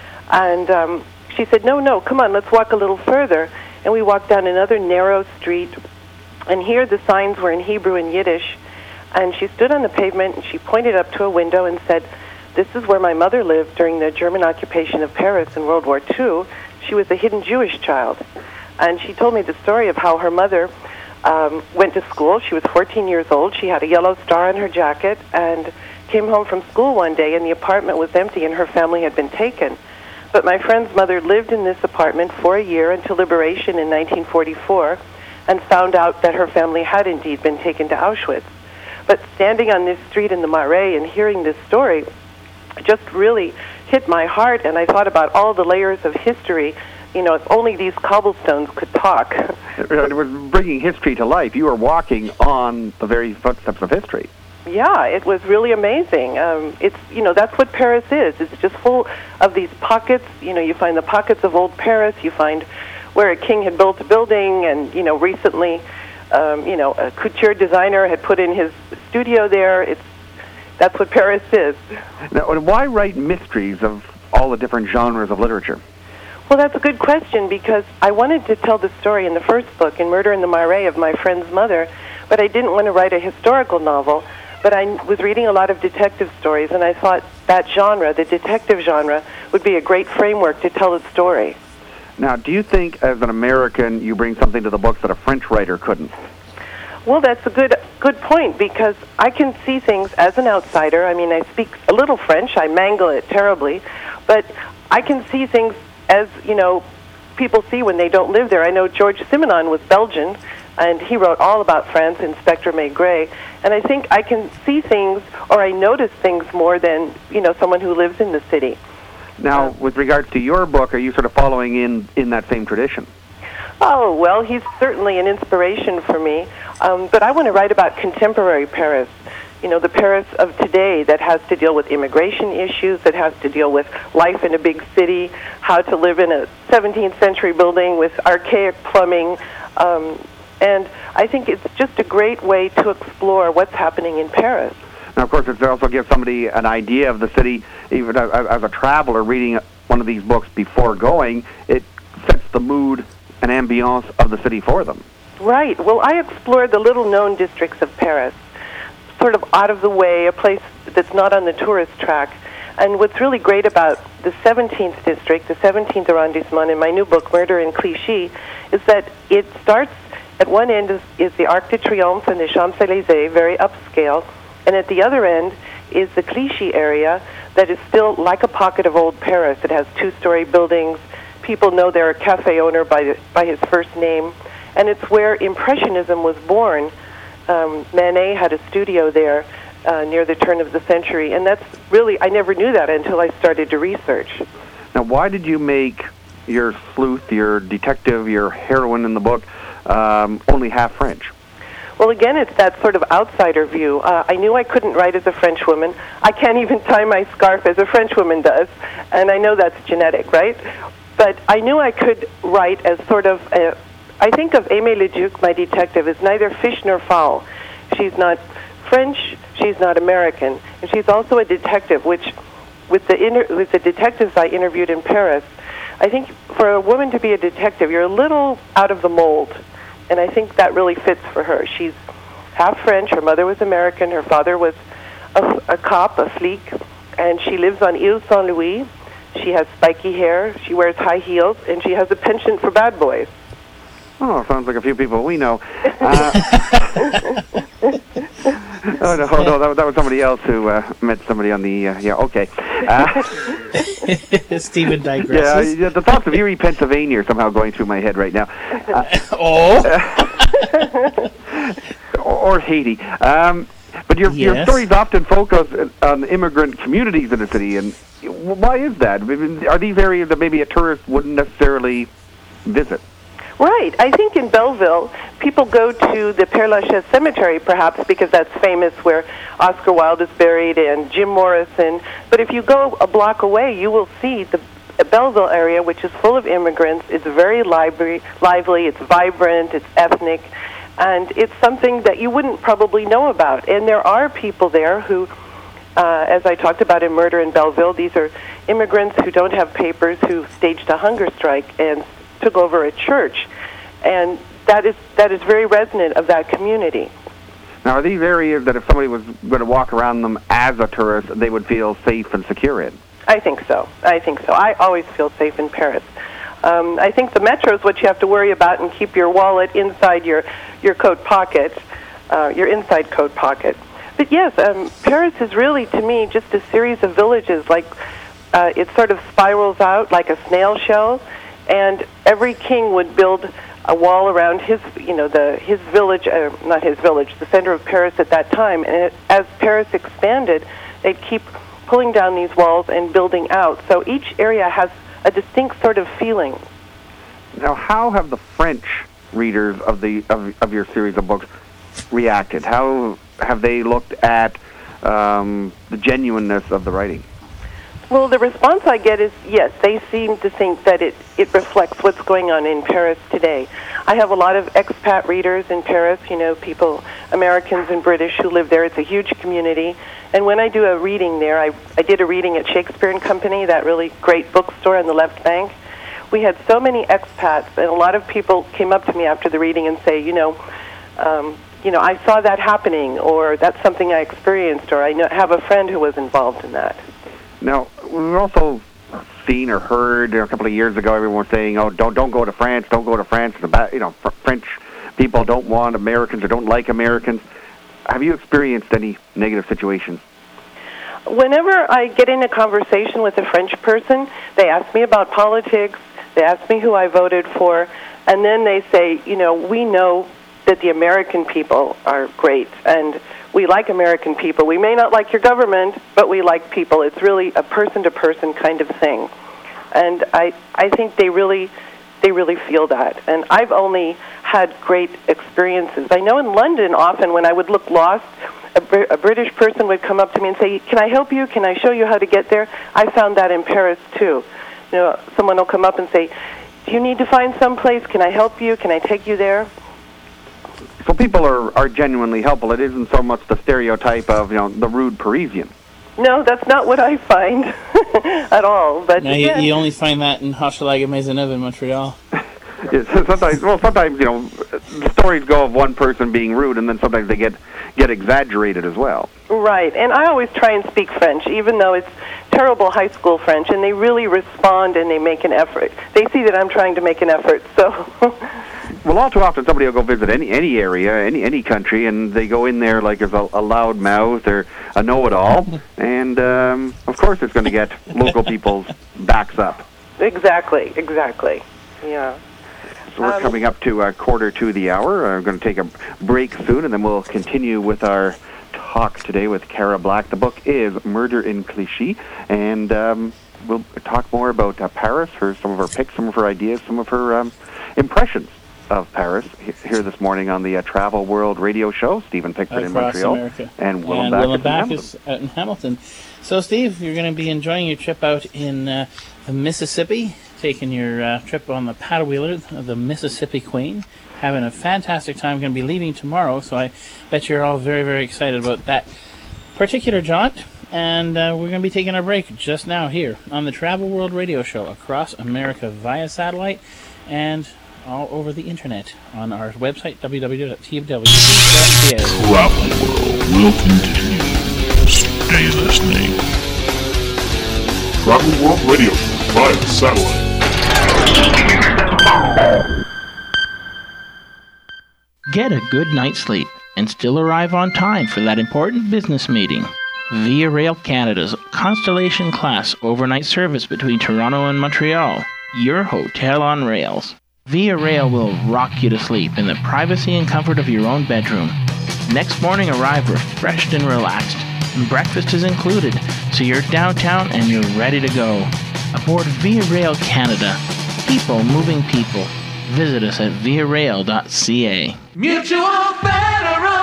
And um, she said, no, no, come on, let's walk a little further. And we walked down another narrow street, and here the signs were in Hebrew and Yiddish. And she stood on the pavement, and she pointed up to a window and said, this is where my mother lived during the German occupation of Paris in World War Two. She was a hidden Jewish child. And she told me the story of how her mother um, went to school. She was fourteen years old. She had a yellow star on her jacket and came home from school one day, and the apartment was empty and her family had been taken. But my friend's mother lived in this apartment for a year until liberation in nineteen forty-four and found out that her family had indeed been taken to Auschwitz. But standing on this street in the Marais and hearing this story just really hit my heart, and I thought about all the layers of history. You know, if only these cobblestones could talk. It was bringing history to life. You were walking on the very footsteps of history. Yeah, it was really amazing. Um, it's, you know, that's what Paris is. It's just full of these pockets. You know, you find the pockets of old Paris. You find where a king had built a building, and, you know, recently, um, you know, a couture designer had put in his studio there. It's That's what Paris is. Now, why write mysteries of all the different genres of literature? Well, that's a good question, because I wanted to tell the story in the first book, in Murder in the Marais, of my friend's mother, but I didn't want to write a historical novel. But I was reading a lot of detective stories, and I thought that genre, the detective genre, would be a great framework to tell a story. Now, do you think, as an American, you bring something to the books that a French writer couldn't? Well, that's a good good point, because I can see things as an outsider. I mean, I speak a little French. I mangle it terribly. But I can see things as, you know, people see when they don't live there. I know George Simenon was Belgian, and he wrote all about France, Inspector Maigret. And I think I can see things, or I notice things more than, you know, someone who lives in the city. Now, with regards to your book, are you sort of following in, in that same tradition? Oh, well, he's certainly an inspiration for me. Um, but I want to write about contemporary Paris. You know, the Paris of today that has to deal with immigration issues, that has to deal with life in a big city, how to live in a seventeenth century building with archaic plumbing. Um, and I think it's just a great way to explore what's happening in Paris. Now, of course, it also gives somebody an idea of the city, even as a traveler reading one of these books before going. It sets the mood and ambiance of the city for them. Right. Well, I explored the little-known districts of Paris, sort of out of the way, a place that's not on the tourist track. And what's really great about the seventeenth district, the seventeenth arrondissement, in my new book, Murder in Clichy, is that it starts at one end is, is the Arc de Triomphe and the Champs-Élysées, very upscale, and at the other end is the Clichy area that is still like a pocket of old Paris. It has two-story buildings. People know they're a cafe owner by the, by his first name. And it's where Impressionism was born. Um, Manet had a studio there uh, near the turn of the century. And that's really, I never knew that until I started to research. Now, why did you make your sleuth, your detective, your heroine in the book, um, only half French? Well, again, it's that sort of outsider view. Uh, I knew I couldn't write as a Frenchwoman. I can't even tie my scarf as a Frenchwoman does, and I know that's genetic, right? But I knew I could write as sort of a, I think of Aimée Leduc, my detective, as neither fish nor fowl. She's not French, she's not American, and she's also a detective, which, with the, inter- with the detectives I interviewed in Paris, I think for a woman to be a detective, you're a little out of the mold. And I think that really fits for her. She's half French. Her mother was American. Her father was a, a cop, a flic. And she lives on Ile Saint-Louis. She has spiky hair. She wears high heels. And she has a penchant for bad boys. Oh, sounds like a few people we know. Uh, oh, no, oh, no that, that was somebody else who uh, met somebody on the... Uh, yeah, okay. Uh, Stephen digresses. Yeah, the thoughts of Erie, Pennsylvania are somehow going through my head right now. Uh, oh? or, or Haiti. Um, but your, yes. your stories often focus on immigrant communities in the city. And why is that? I mean, are these areas that maybe a tourist wouldn't necessarily visit? Right. I think in Belleville, people go to the Père Lachaise Cemetery, perhaps, because that's famous, where Oscar Wilde is buried and Jim Morrison. But if you go a block away, you will see the Belleville area, which is full of immigrants. It's very lively, lively, it's vibrant, it's ethnic, and it's something that you wouldn't probably know about. And there are people there who, uh, as I talked about in Murder in Belleville, these are immigrants who don't have papers, who staged a hunger strike and took over a church, and that is that is very resonant of that community. Now, are these areas that if somebody was going to walk around them as a tourist, they would feel safe and secure in? I think so. I think so. I always feel safe in Paris. Um, I think the metro is what you have to worry about and keep your wallet inside your, your coat pocket, uh, your inside coat pocket. But yes, um, Paris is really, to me, just a series of villages. Like uh, it sort of spirals out like a snail shell. And every king would build a wall around his, you know, the his village, uh, not his village, the center of Paris at that time. And it, as Paris expanded, they'd keep pulling down these walls and building out. So each area has a distinct sort of feeling. Now, how have the French readers of the of, of your series of books reacted? How have they looked at um, the genuineness of the writing? Well, the response I get is, yes, they seem to think that it, it reflects what's going on in Paris today. I have a lot of expat readers in Paris, you know, people, Americans and British who live there. It's a huge community. And when I do a reading there, I, I did a reading at Shakespeare and Company, that really great bookstore on the left bank. We had so many expats, and a lot of people came up to me after the reading and say, you know, um, you know, I saw that happening, or that's something I experienced, or I know, have a friend who was involved in that. Now, we've also seen or heard a couple of years ago, everyone was saying, "Oh, don't don't go to France, don't go to France." The ba- you know, fr- French people don't want Americans or don't like Americans. Have you experienced any negative situations? Whenever I get in a conversation with a French person, they ask me about politics, they ask me who I voted for, and then they say, you know, we know that the American people are great, and we like American people. We may not like your government, but we like people. It's really a person-to-person kind of thing. And I I think they really they really feel that. And I've only had great experiences. I know in London often when I would look lost, a, Br- a British person would come up to me and say, "Can I help you? Can I show you how to get there?" I found that in Paris too. You know, someone will come up and say, "Do you need to find some place? Can I help you? Can I take you there?" So people are, are genuinely helpful. It isn't so much the stereotype of, you know, the rude Parisian. No, that's not what I find at all. But no, you, you only find that in Hochelaga Maisonneuve in Montreal. Yes, sometimes, well, sometimes, you know, the stories go of one person being rude, and then sometimes they get get exaggerated as well. Right, and I always try and speak French, even though it's terrible high school French, and they really respond and they make an effort. They see that I'm trying to make an effort, so... Well, all too often somebody will go visit any any area, any any country, and they go in there like as a, a loud mouth or a know-it-all, and um, of course it's going to get local people's backs up. Exactly, exactly, yeah. So we're um, coming up to a quarter to the hour. I'm going to take a break soon, and then we'll continue with our talk today with Cara Black. The book is Murder in Clichy, and um, we'll talk more about uh, Paris, her some of her picks, some of her ideas, some of her um, impressions of Paris, here this morning on the uh, Travel World Radio Show. Stephen Pickford in Across Montreal. America. And Willem and Back Willem is, Back in is out in Hamilton. So, Steve, you're going to be enjoying your trip out in uh, the Mississippi, taking your uh, trip on the paddle wheeler, the Mississippi Queen, having a fantastic time. Going to be leaving tomorrow, so I bet you're all very, very excited about that particular jaunt. And uh, we're going to be taking our break just now here on the Travel World Radio Show across America via satellite and all over the internet on our website, w w w dot t w dot c a. Travel World will continue. Stay listening. Travel World Radio via satellite. Get a good night's sleep and still arrive on time for that important business meeting. Via Rail Canada's Constellation Class overnight service between Toronto and Montreal. Your hotel on rails. Via Rail will rock you to sleep in the privacy and comfort of your own bedroom. Next morning, arrive refreshed and relaxed. And breakfast is included, so you're downtown and you're ready to go. Aboard Via Rail Canada. People moving people. Visit us at via rail dot c a. Mutual Federal,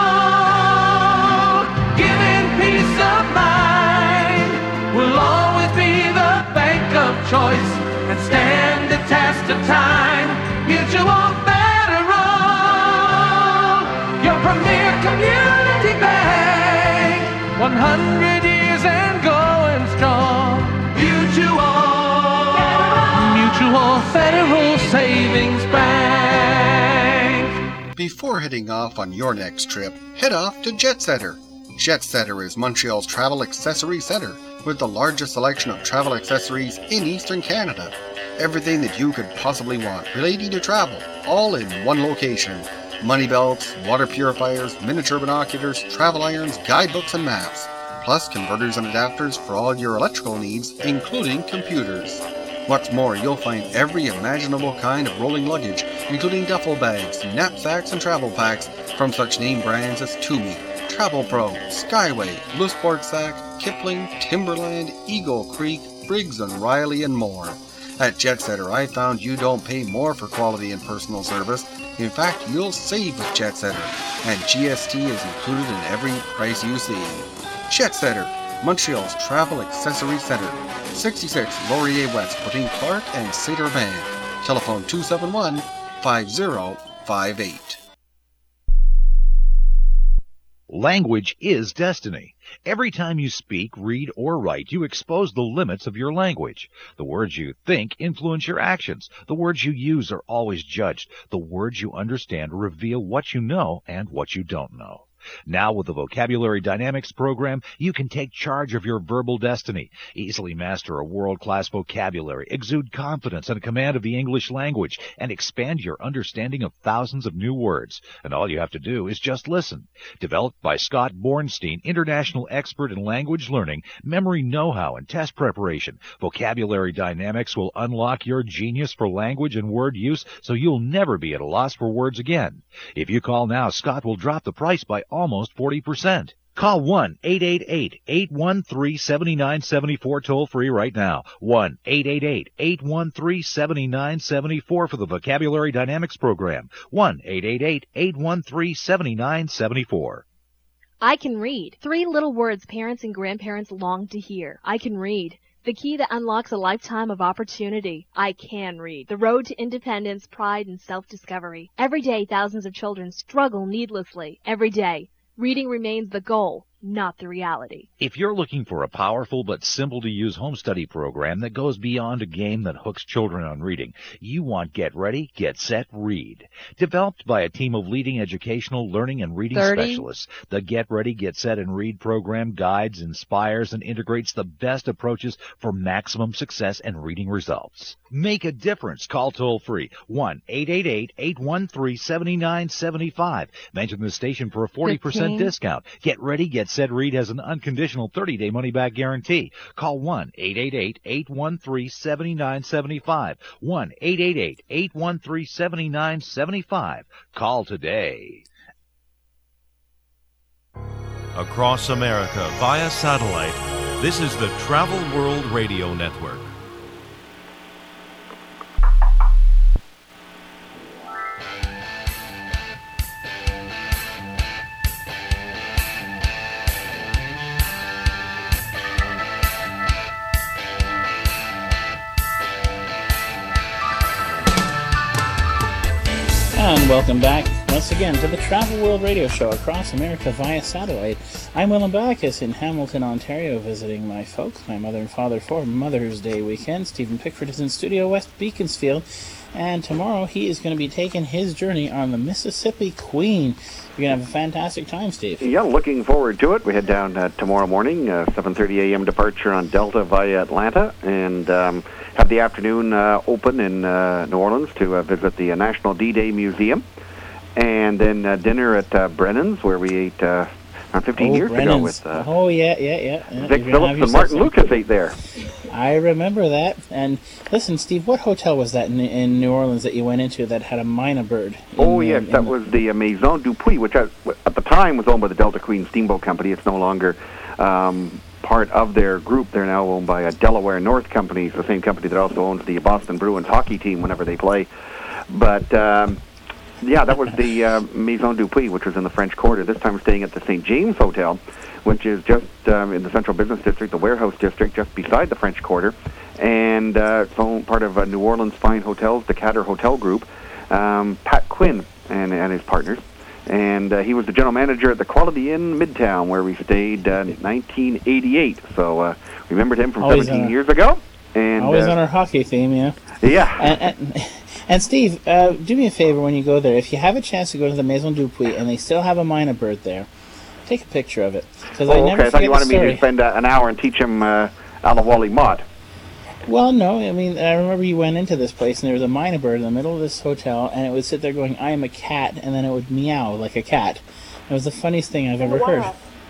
giving peace of mind, will always be the bank of choice and stand the test of time. Mutual Federal, your premier community bank, one hundred years and going strong. Mutual, Mutual Federal Savings Bank. Before heading off on your next trip, head off to Jetsetter. Jetsetter is Montreal's travel accessory center with the largest selection of travel accessories in Eastern Canada. Everything that you could possibly want relating to travel, all in one location. Money belts, water purifiers, miniature binoculars, travel irons, guidebooks, and maps. Plus converters and adapters for all your electrical needs, including computers. What's more, you'll find every imaginable kind of rolling luggage, including duffel bags, knapsacks, and travel packs from such name brands as Tumi, Travel Pro, Skyway, Blue Sport Sack, Kipling, Timberland, Eagle Creek, Briggs and Riley, and more. At Jetsetter, I found you don't pay more for quality and personal service. In fact, you'll save with Jetsetter, and G S T is included in every price you see. Jetsetter, Montreal's travel accessory center, sixty-six Laurier West between Clark and Saint Urbain. Telephone two seven one, five zero five eight. Language is destiny. Every time you speak, read, or write, you expose the limits of your language. The words you think influence your actions. The words you use are always judged. The words you understand reveal what you know and what you don't know. Now with the Vocabulary Dynamics program, you can take charge of your verbal destiny, easily master a world-class vocabulary, exude confidence and a command of the English language, and expand your understanding of thousands of new words. And all you have to do is just listen. Developed by Scott Bornstein, international expert in language learning, memory know-how, and test preparation, Vocabulary Dynamics will unlock your genius for language and word use so you'll never be at a loss for words again. If you call now, Scott will drop the price by almost forty percent. Call one eight eight eight, eight one three, seven nine seven four toll free right now. one eight eight eight, eight one three, seven nine seven four for the Vocabulary Dynamics program. one eight eight eight, eight one three, seven nine seven four. I can read. Three little words parents and grandparents long to hear. I can read. The key that unlocks a lifetime of opportunity. I can read. The road to independence, pride, and self-discovery. Every day, thousands of children struggle needlessly. Every day, reading remains the goal, not the reality. If you're looking for a powerful but simple-to-use home study program that goes beyond a game that hooks children on reading, you want Get Ready, Get Set, Read. Developed by a team of leading educational, learning, and reading thirty specialists, the Get Ready, Get Set, and Read program guides, inspires, and integrates the best approaches for maximum success and reading results. Make a difference. Call toll-free one eight eight eight, eight one three, seven nine seven five. Mention the station for a forty percent fifteen discount. Get Ready, Get Set, Read has an unconditional thirty-day money-back guarantee. Call one eight eight eight, eight one three, seven nine seven five. one eight eight eight, eight one three, seven nine seven five. Call today. Across America via satellite, this is the Travel World Radio Network. And welcome back once again to the Travel World Radio Show across America via satellite. I'm Willem Backus in Hamilton, Ontario, visiting my folks, my mother and father, for Mother's Day weekend. Stephen Pickford is in Studio West Beaconsfield, and tomorrow he is going to be taking his journey on the Mississippi Queen. You're going to have a fantastic time, Steve. Yeah, looking forward to it. We head down uh, tomorrow morning, uh, seven thirty a.m. departure on Delta via Atlanta, and um, have the afternoon uh, open in uh, New Orleans to uh, visit the uh, National D-Day Museum, and then uh, dinner at uh, Brennan's, where we ate uh, around fifteen oh, years Brennan's. ago with uh, oh yeah, yeah, yeah. yeah. Vic Phillips and Martin Lucas ate there. I remember that. And listen, Steve, what hotel was that in, in New Orleans that you went into that had a Myna bird? In, oh, yes, in, that in was the uh, Maison Dupuis, which I, at the time was owned by the Delta Queen Steamboat Company. It's no longer um, part of their group. They're now owned by a Delaware North Company, the same company that also owns the Boston Bruins hockey team whenever they play. But, um, yeah, that was the uh, Maison Dupuis, which was in the French Quarter. This time we're staying at the Saint James Hotel, which is just um, in the Central Business District, the Warehouse District, just beside the French Quarter. And uh, it's own part of uh, New Orleans Fine Hotels, Decatur Hotel Group, um, Pat Quinn and, and his partners. And uh, he was the general manager at the Quality Inn Midtown, where we stayed uh, in nineteen eighty-eight. So uh, remembered him from always seventeen our, years ago. And always uh, on our hockey theme, yeah. Yeah. And, and, and Steve, uh, do me a favor when you go there. If you have a chance to go to the Maison Dupuis and they still have a Myna bird there, take a picture of it. Oh, I never okay. I thought you wanted me story. to spend uh, an hour and teach him uh, Alawali Mott. Well, no. I mean, I remember you went into this place and there was a Myna bird in the middle of this hotel, and it would sit there going, "I am a cat," and then it would meow like a cat. It was the funniest thing I've ever heard.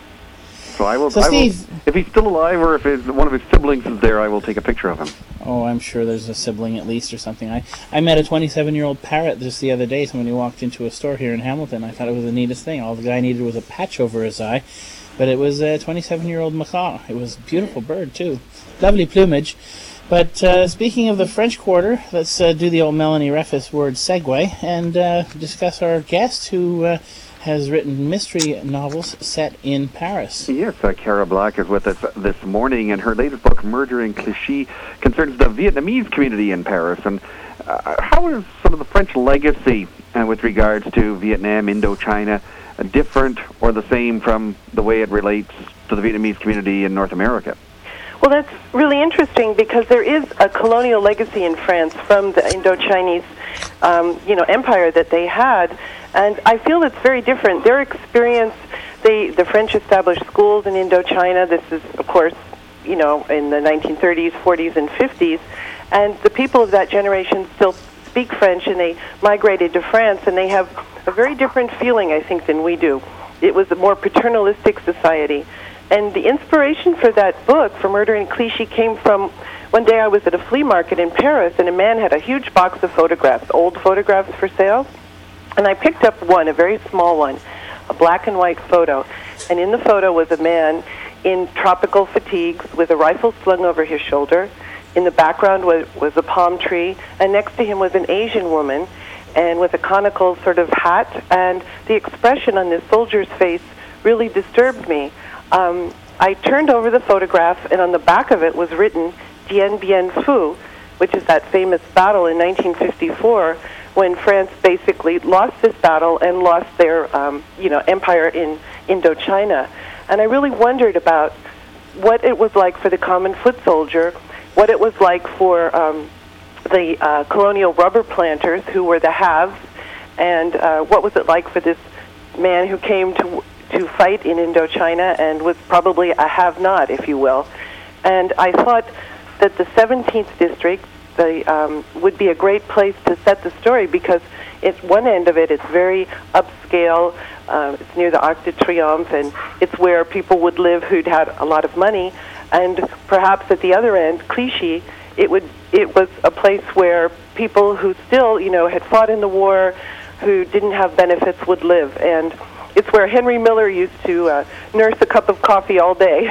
So I will. So I Steve, will, if he's still alive, or if his, one of his siblings is there, I will take a picture of him. Oh, I'm sure there's a sibling at least or something. I, I met a twenty-seven-year-old parrot just the other day. Somebody walked into a store here in Hamilton. I thought it was the neatest thing. All the guy needed was a patch over his eye, but it was a twenty-seven-year-old macaw. It was a beautiful bird too, lovely plumage. But uh, speaking of the French Quarter, let's uh, do the old Melanie Refus word segue and uh, discuss our guest who uh, has written mystery novels set in Paris. Yes, uh, Cara Black is with us this morning, and her latest book, Murder in Clichy, concerns the Vietnamese community in Paris. And uh, how is sort of the French legacy uh, with regards to Vietnam, Indochina, uh, different or the same from the way it relates to the Vietnamese community in North America? Well, that's really interesting because there is a colonial legacy in France from the Indo-Chinese, um, you know, empire that they had, and I feel it's very different. Their experience, they, the French established schools in Indochina. This is, of course, you know, in the nineteen thirties, forties, and fifties, and the people of that generation still speak French, and they migrated to France, and they have a very different feeling, I think, than we do. It was a more paternalistic society. And the inspiration for that book, for Murder in Clichy, came from one day I was at a flea market in Paris, and a man had a huge box of photographs, old photographs for sale. And I picked up one, a very small one, a black and white photo. And in the photo was a man in tropical fatigues with a rifle slung over his shoulder. In the background was, was a palm tree, and next to him was an Asian woman, and with a conical sort of hat. And the expression on this soldier's face really disturbed me. Um, I turned over the photograph, and on the back of it was written Dien Bien Phu, which is that famous battle in nineteen fifty-four when France basically lost this battle and lost their, um, you know, empire in Indochina. And I really wondered about what it was like for the common foot soldier, what it was like for um, the uh, colonial rubber planters who were the haves, and uh, what was it like for this man who came to to fight in Indochina and was probably a have-not, if you will. And I thought that the seventeenth district the, um, would be a great place to set the story because it's one end of it, it's very upscale, uh, it's near the Arc de Triomphe, and it's where people would live who'd had a lot of money. And perhaps at the other end, Clichy, it would it was a place where people who still, you know, had fought in the war, who didn't have benefits, would live. And it's where Henry Miller used to uh, nurse a cup of coffee all day.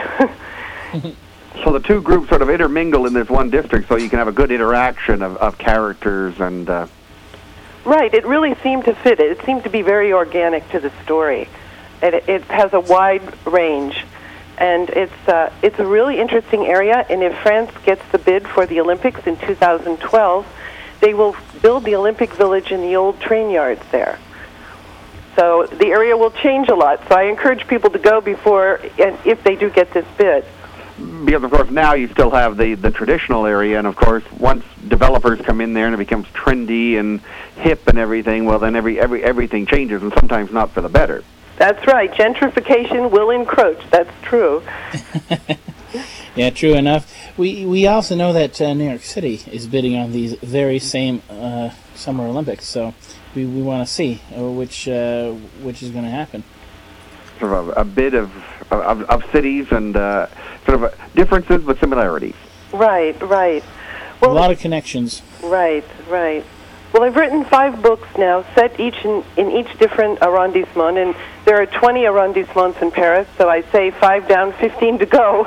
So the two groups sort of intermingle in this one district, so you can have a good interaction of, of characters and... Uh... Right, it really seemed to fit. It seemed to be very organic to the story. It, it has a wide range, and it's uh, it's a really interesting area, and if France gets the bid for the Olympics in two thousand twelve, they will build the Olympic Village in the old train yards there. So the area will change a lot. So I encourage people to go before, and if they do get this bid. Because, of course, now you still have the, the traditional area, and, of course, once developers come in there and it becomes trendy and hip and everything, well, then every, every everything changes, and sometimes not for the better. That's right. Gentrification will encroach. That's true. Yeah, true enough. We we also know that uh, New York City is bidding on these very same uh, Summer Olympics, so we, we want to see uh, which uh, which is going to happen. Sort of a, a bit of, of of cities and uh, sort of a differences but similarities. Right, right. Well, a lot of connections. Right, right. Well, I've written five books now, set each in, in each different arrondissement, and there are twenty arrondissements in Paris, so I say five down, fifteen to go.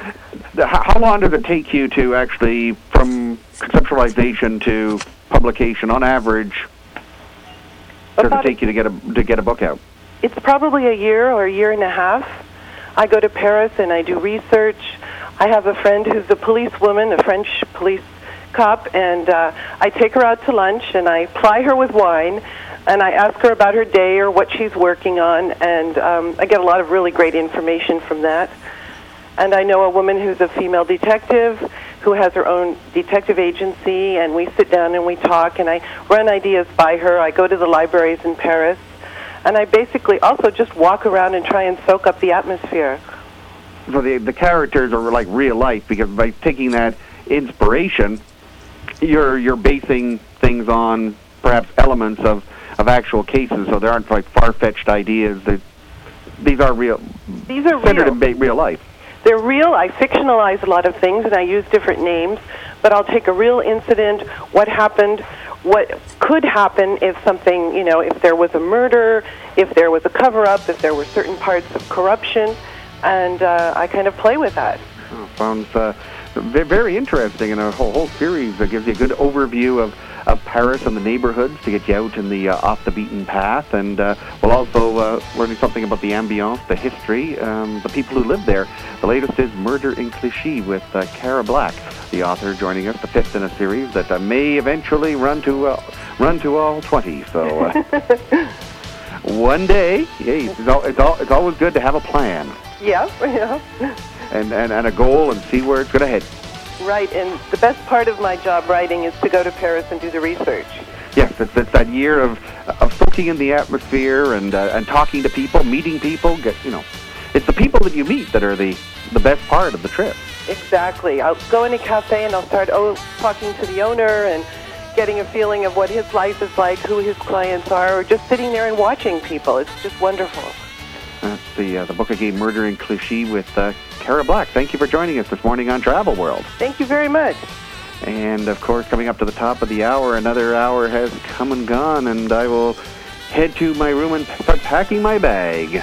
How long does it take you to actually, from conceptualization to publication, on average, does it take you to get a to get a book out? It's probably a year or a year and a half. I go to Paris and I do research. I have a friend who's a policewoman, a French police cop, and uh, I take her out to lunch and I ply her with wine, and I ask her about her day or what she's working on, and um, I get a lot of really great information from that. And I know a woman who's a female detective who has her own detective agency, and we sit down and we talk, and I run ideas by her. I go to the libraries in Paris, and I basically also just walk around and try and soak up the atmosphere. So the the characters are like real life, because by taking that inspiration, you're you're basing things on perhaps elements of, of actual cases, so there aren't like far-fetched ideas. That these are real. These are centered real. in ba- real life. They're real. I fictionalize a lot of things, and I use different names, but I'll take a real incident, what happened, what could happen if something, you know, if there was a murder, if there was a cover-up, if there were certain parts of corruption, and uh, I kind of play with that. Oh, sounds uh, very interesting, and a whole, whole series that gives you a good overview of, of Paris and the neighborhoods to get you out in the uh, off-the-beaten path, and uh, we'll also uh, learning something about the ambiance, the history, um, the people who live there. The latest is Murder in Clichy with uh, Cara Black, the author, joining us, the fifth in a series that uh, may eventually run to uh, run to all twenty. So uh, one day, hey, it's, all, it's, all, it's always good to have a plan. Yeah, yeah. And, and, and a goal, and see where it's going to head. Right, and the best part of my job writing is to go to Paris and do the research. Yes, it's, it's that year of of soaking in the atmosphere and uh, and talking to people, meeting people. Get you know, it's the people that you meet that are the the best part of the trip. Exactly. I'll go in a cafe and I'll start oh talking to the owner and getting a feeling of what his life is like, who his clients are, or just sitting there and watching people. It's just wonderful. That's the uh, the book again, Murder in Clichy with uh, Cara Black. Thank you for joining us this morning on Travel World. Thank you very much. And, of course, coming up to the top of the hour, another hour has come and gone, and I will head to my room and start packing my bag.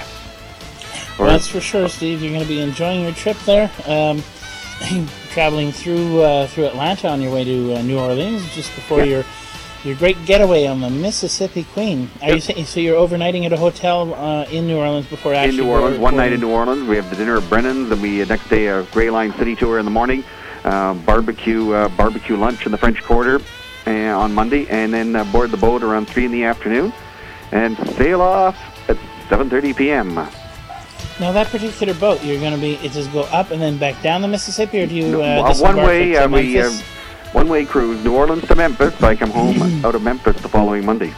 Or That's for sure, Steve. You're going to be enjoying your trip there. Um, traveling through uh, through Atlanta on your way to uh, New Orleans just before yeah. your your great getaway on the Mississippi Queen. Are yep. you saying, so you're overnighting at a hotel uh, in New Orleans before actually... In New Orleans, one night in New Orleans. We have the dinner at Brennan's, and we uh, next day a Gray Line City tour in the morning, uh, barbecue uh, barbecue lunch in the French Quarter uh, on Monday, and then uh, board the boat around three in the afternoon, and sail off at seven thirty p.m. Now, that particular boat, you're going to be, it just go up and then back down the Mississippi, or do you uh, no, one way, uh, we, uh, one-way cruise, New Orleans to Memphis. I come home out of Memphis the following Monday.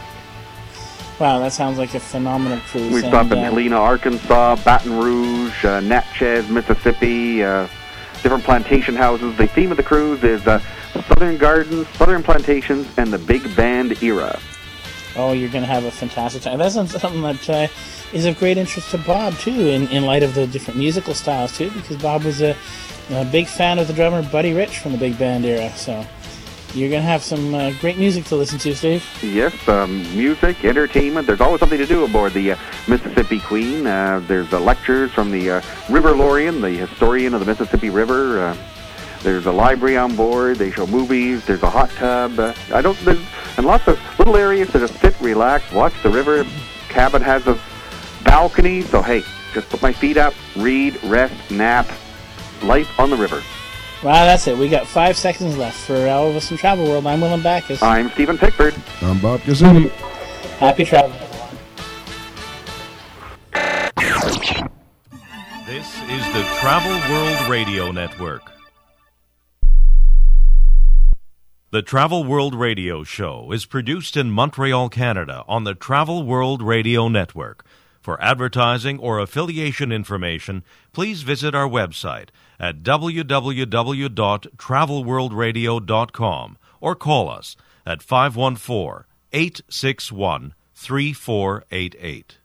Wow, that sounds like a phenomenal cruise. We stop in uh, Helena, Arkansas, Baton Rouge, uh, Natchez, Mississippi, uh, different plantation houses. The theme of the cruise is uh, Southern Gardens, Southern Plantations, and the Big Band Era. Oh, you're going to have a fantastic time. That's something that uh, is of great interest to Bob, too, in, in light of the different musical styles, too, because Bob was a, a big fan of the drummer Buddy Rich from the Big Band Era. So you're going to have some uh, great music to listen to, Steve. Yes, um, music, entertainment. There's always something to do aboard the uh, Mississippi Queen. Uh, there's uh, lectures from the uh, River Lorian, the historian of the Mississippi River. Uh, there's a library on board. They show movies. There's a hot tub. Uh, I don't. There's, and lots of little areas to just sit, relax, watch the river. Cabin has a balcony, so hey, just put my feet up, read, rest, nap. Life on the river. Wow, that's it. We got five seconds left for Elvis in Travel World. I'm Willem Backus. I'm Stephen Pickford. I'm Bob Cassini. Happy travel. This is the Travel World Radio Network. The Travel World Radio Show is produced in Montreal, Canada on the Travel World Radio Network. For advertising or affiliation information, please visit our website at w w w dot travel world radio dot com or call us at five one four, eight six one, three four eight eight.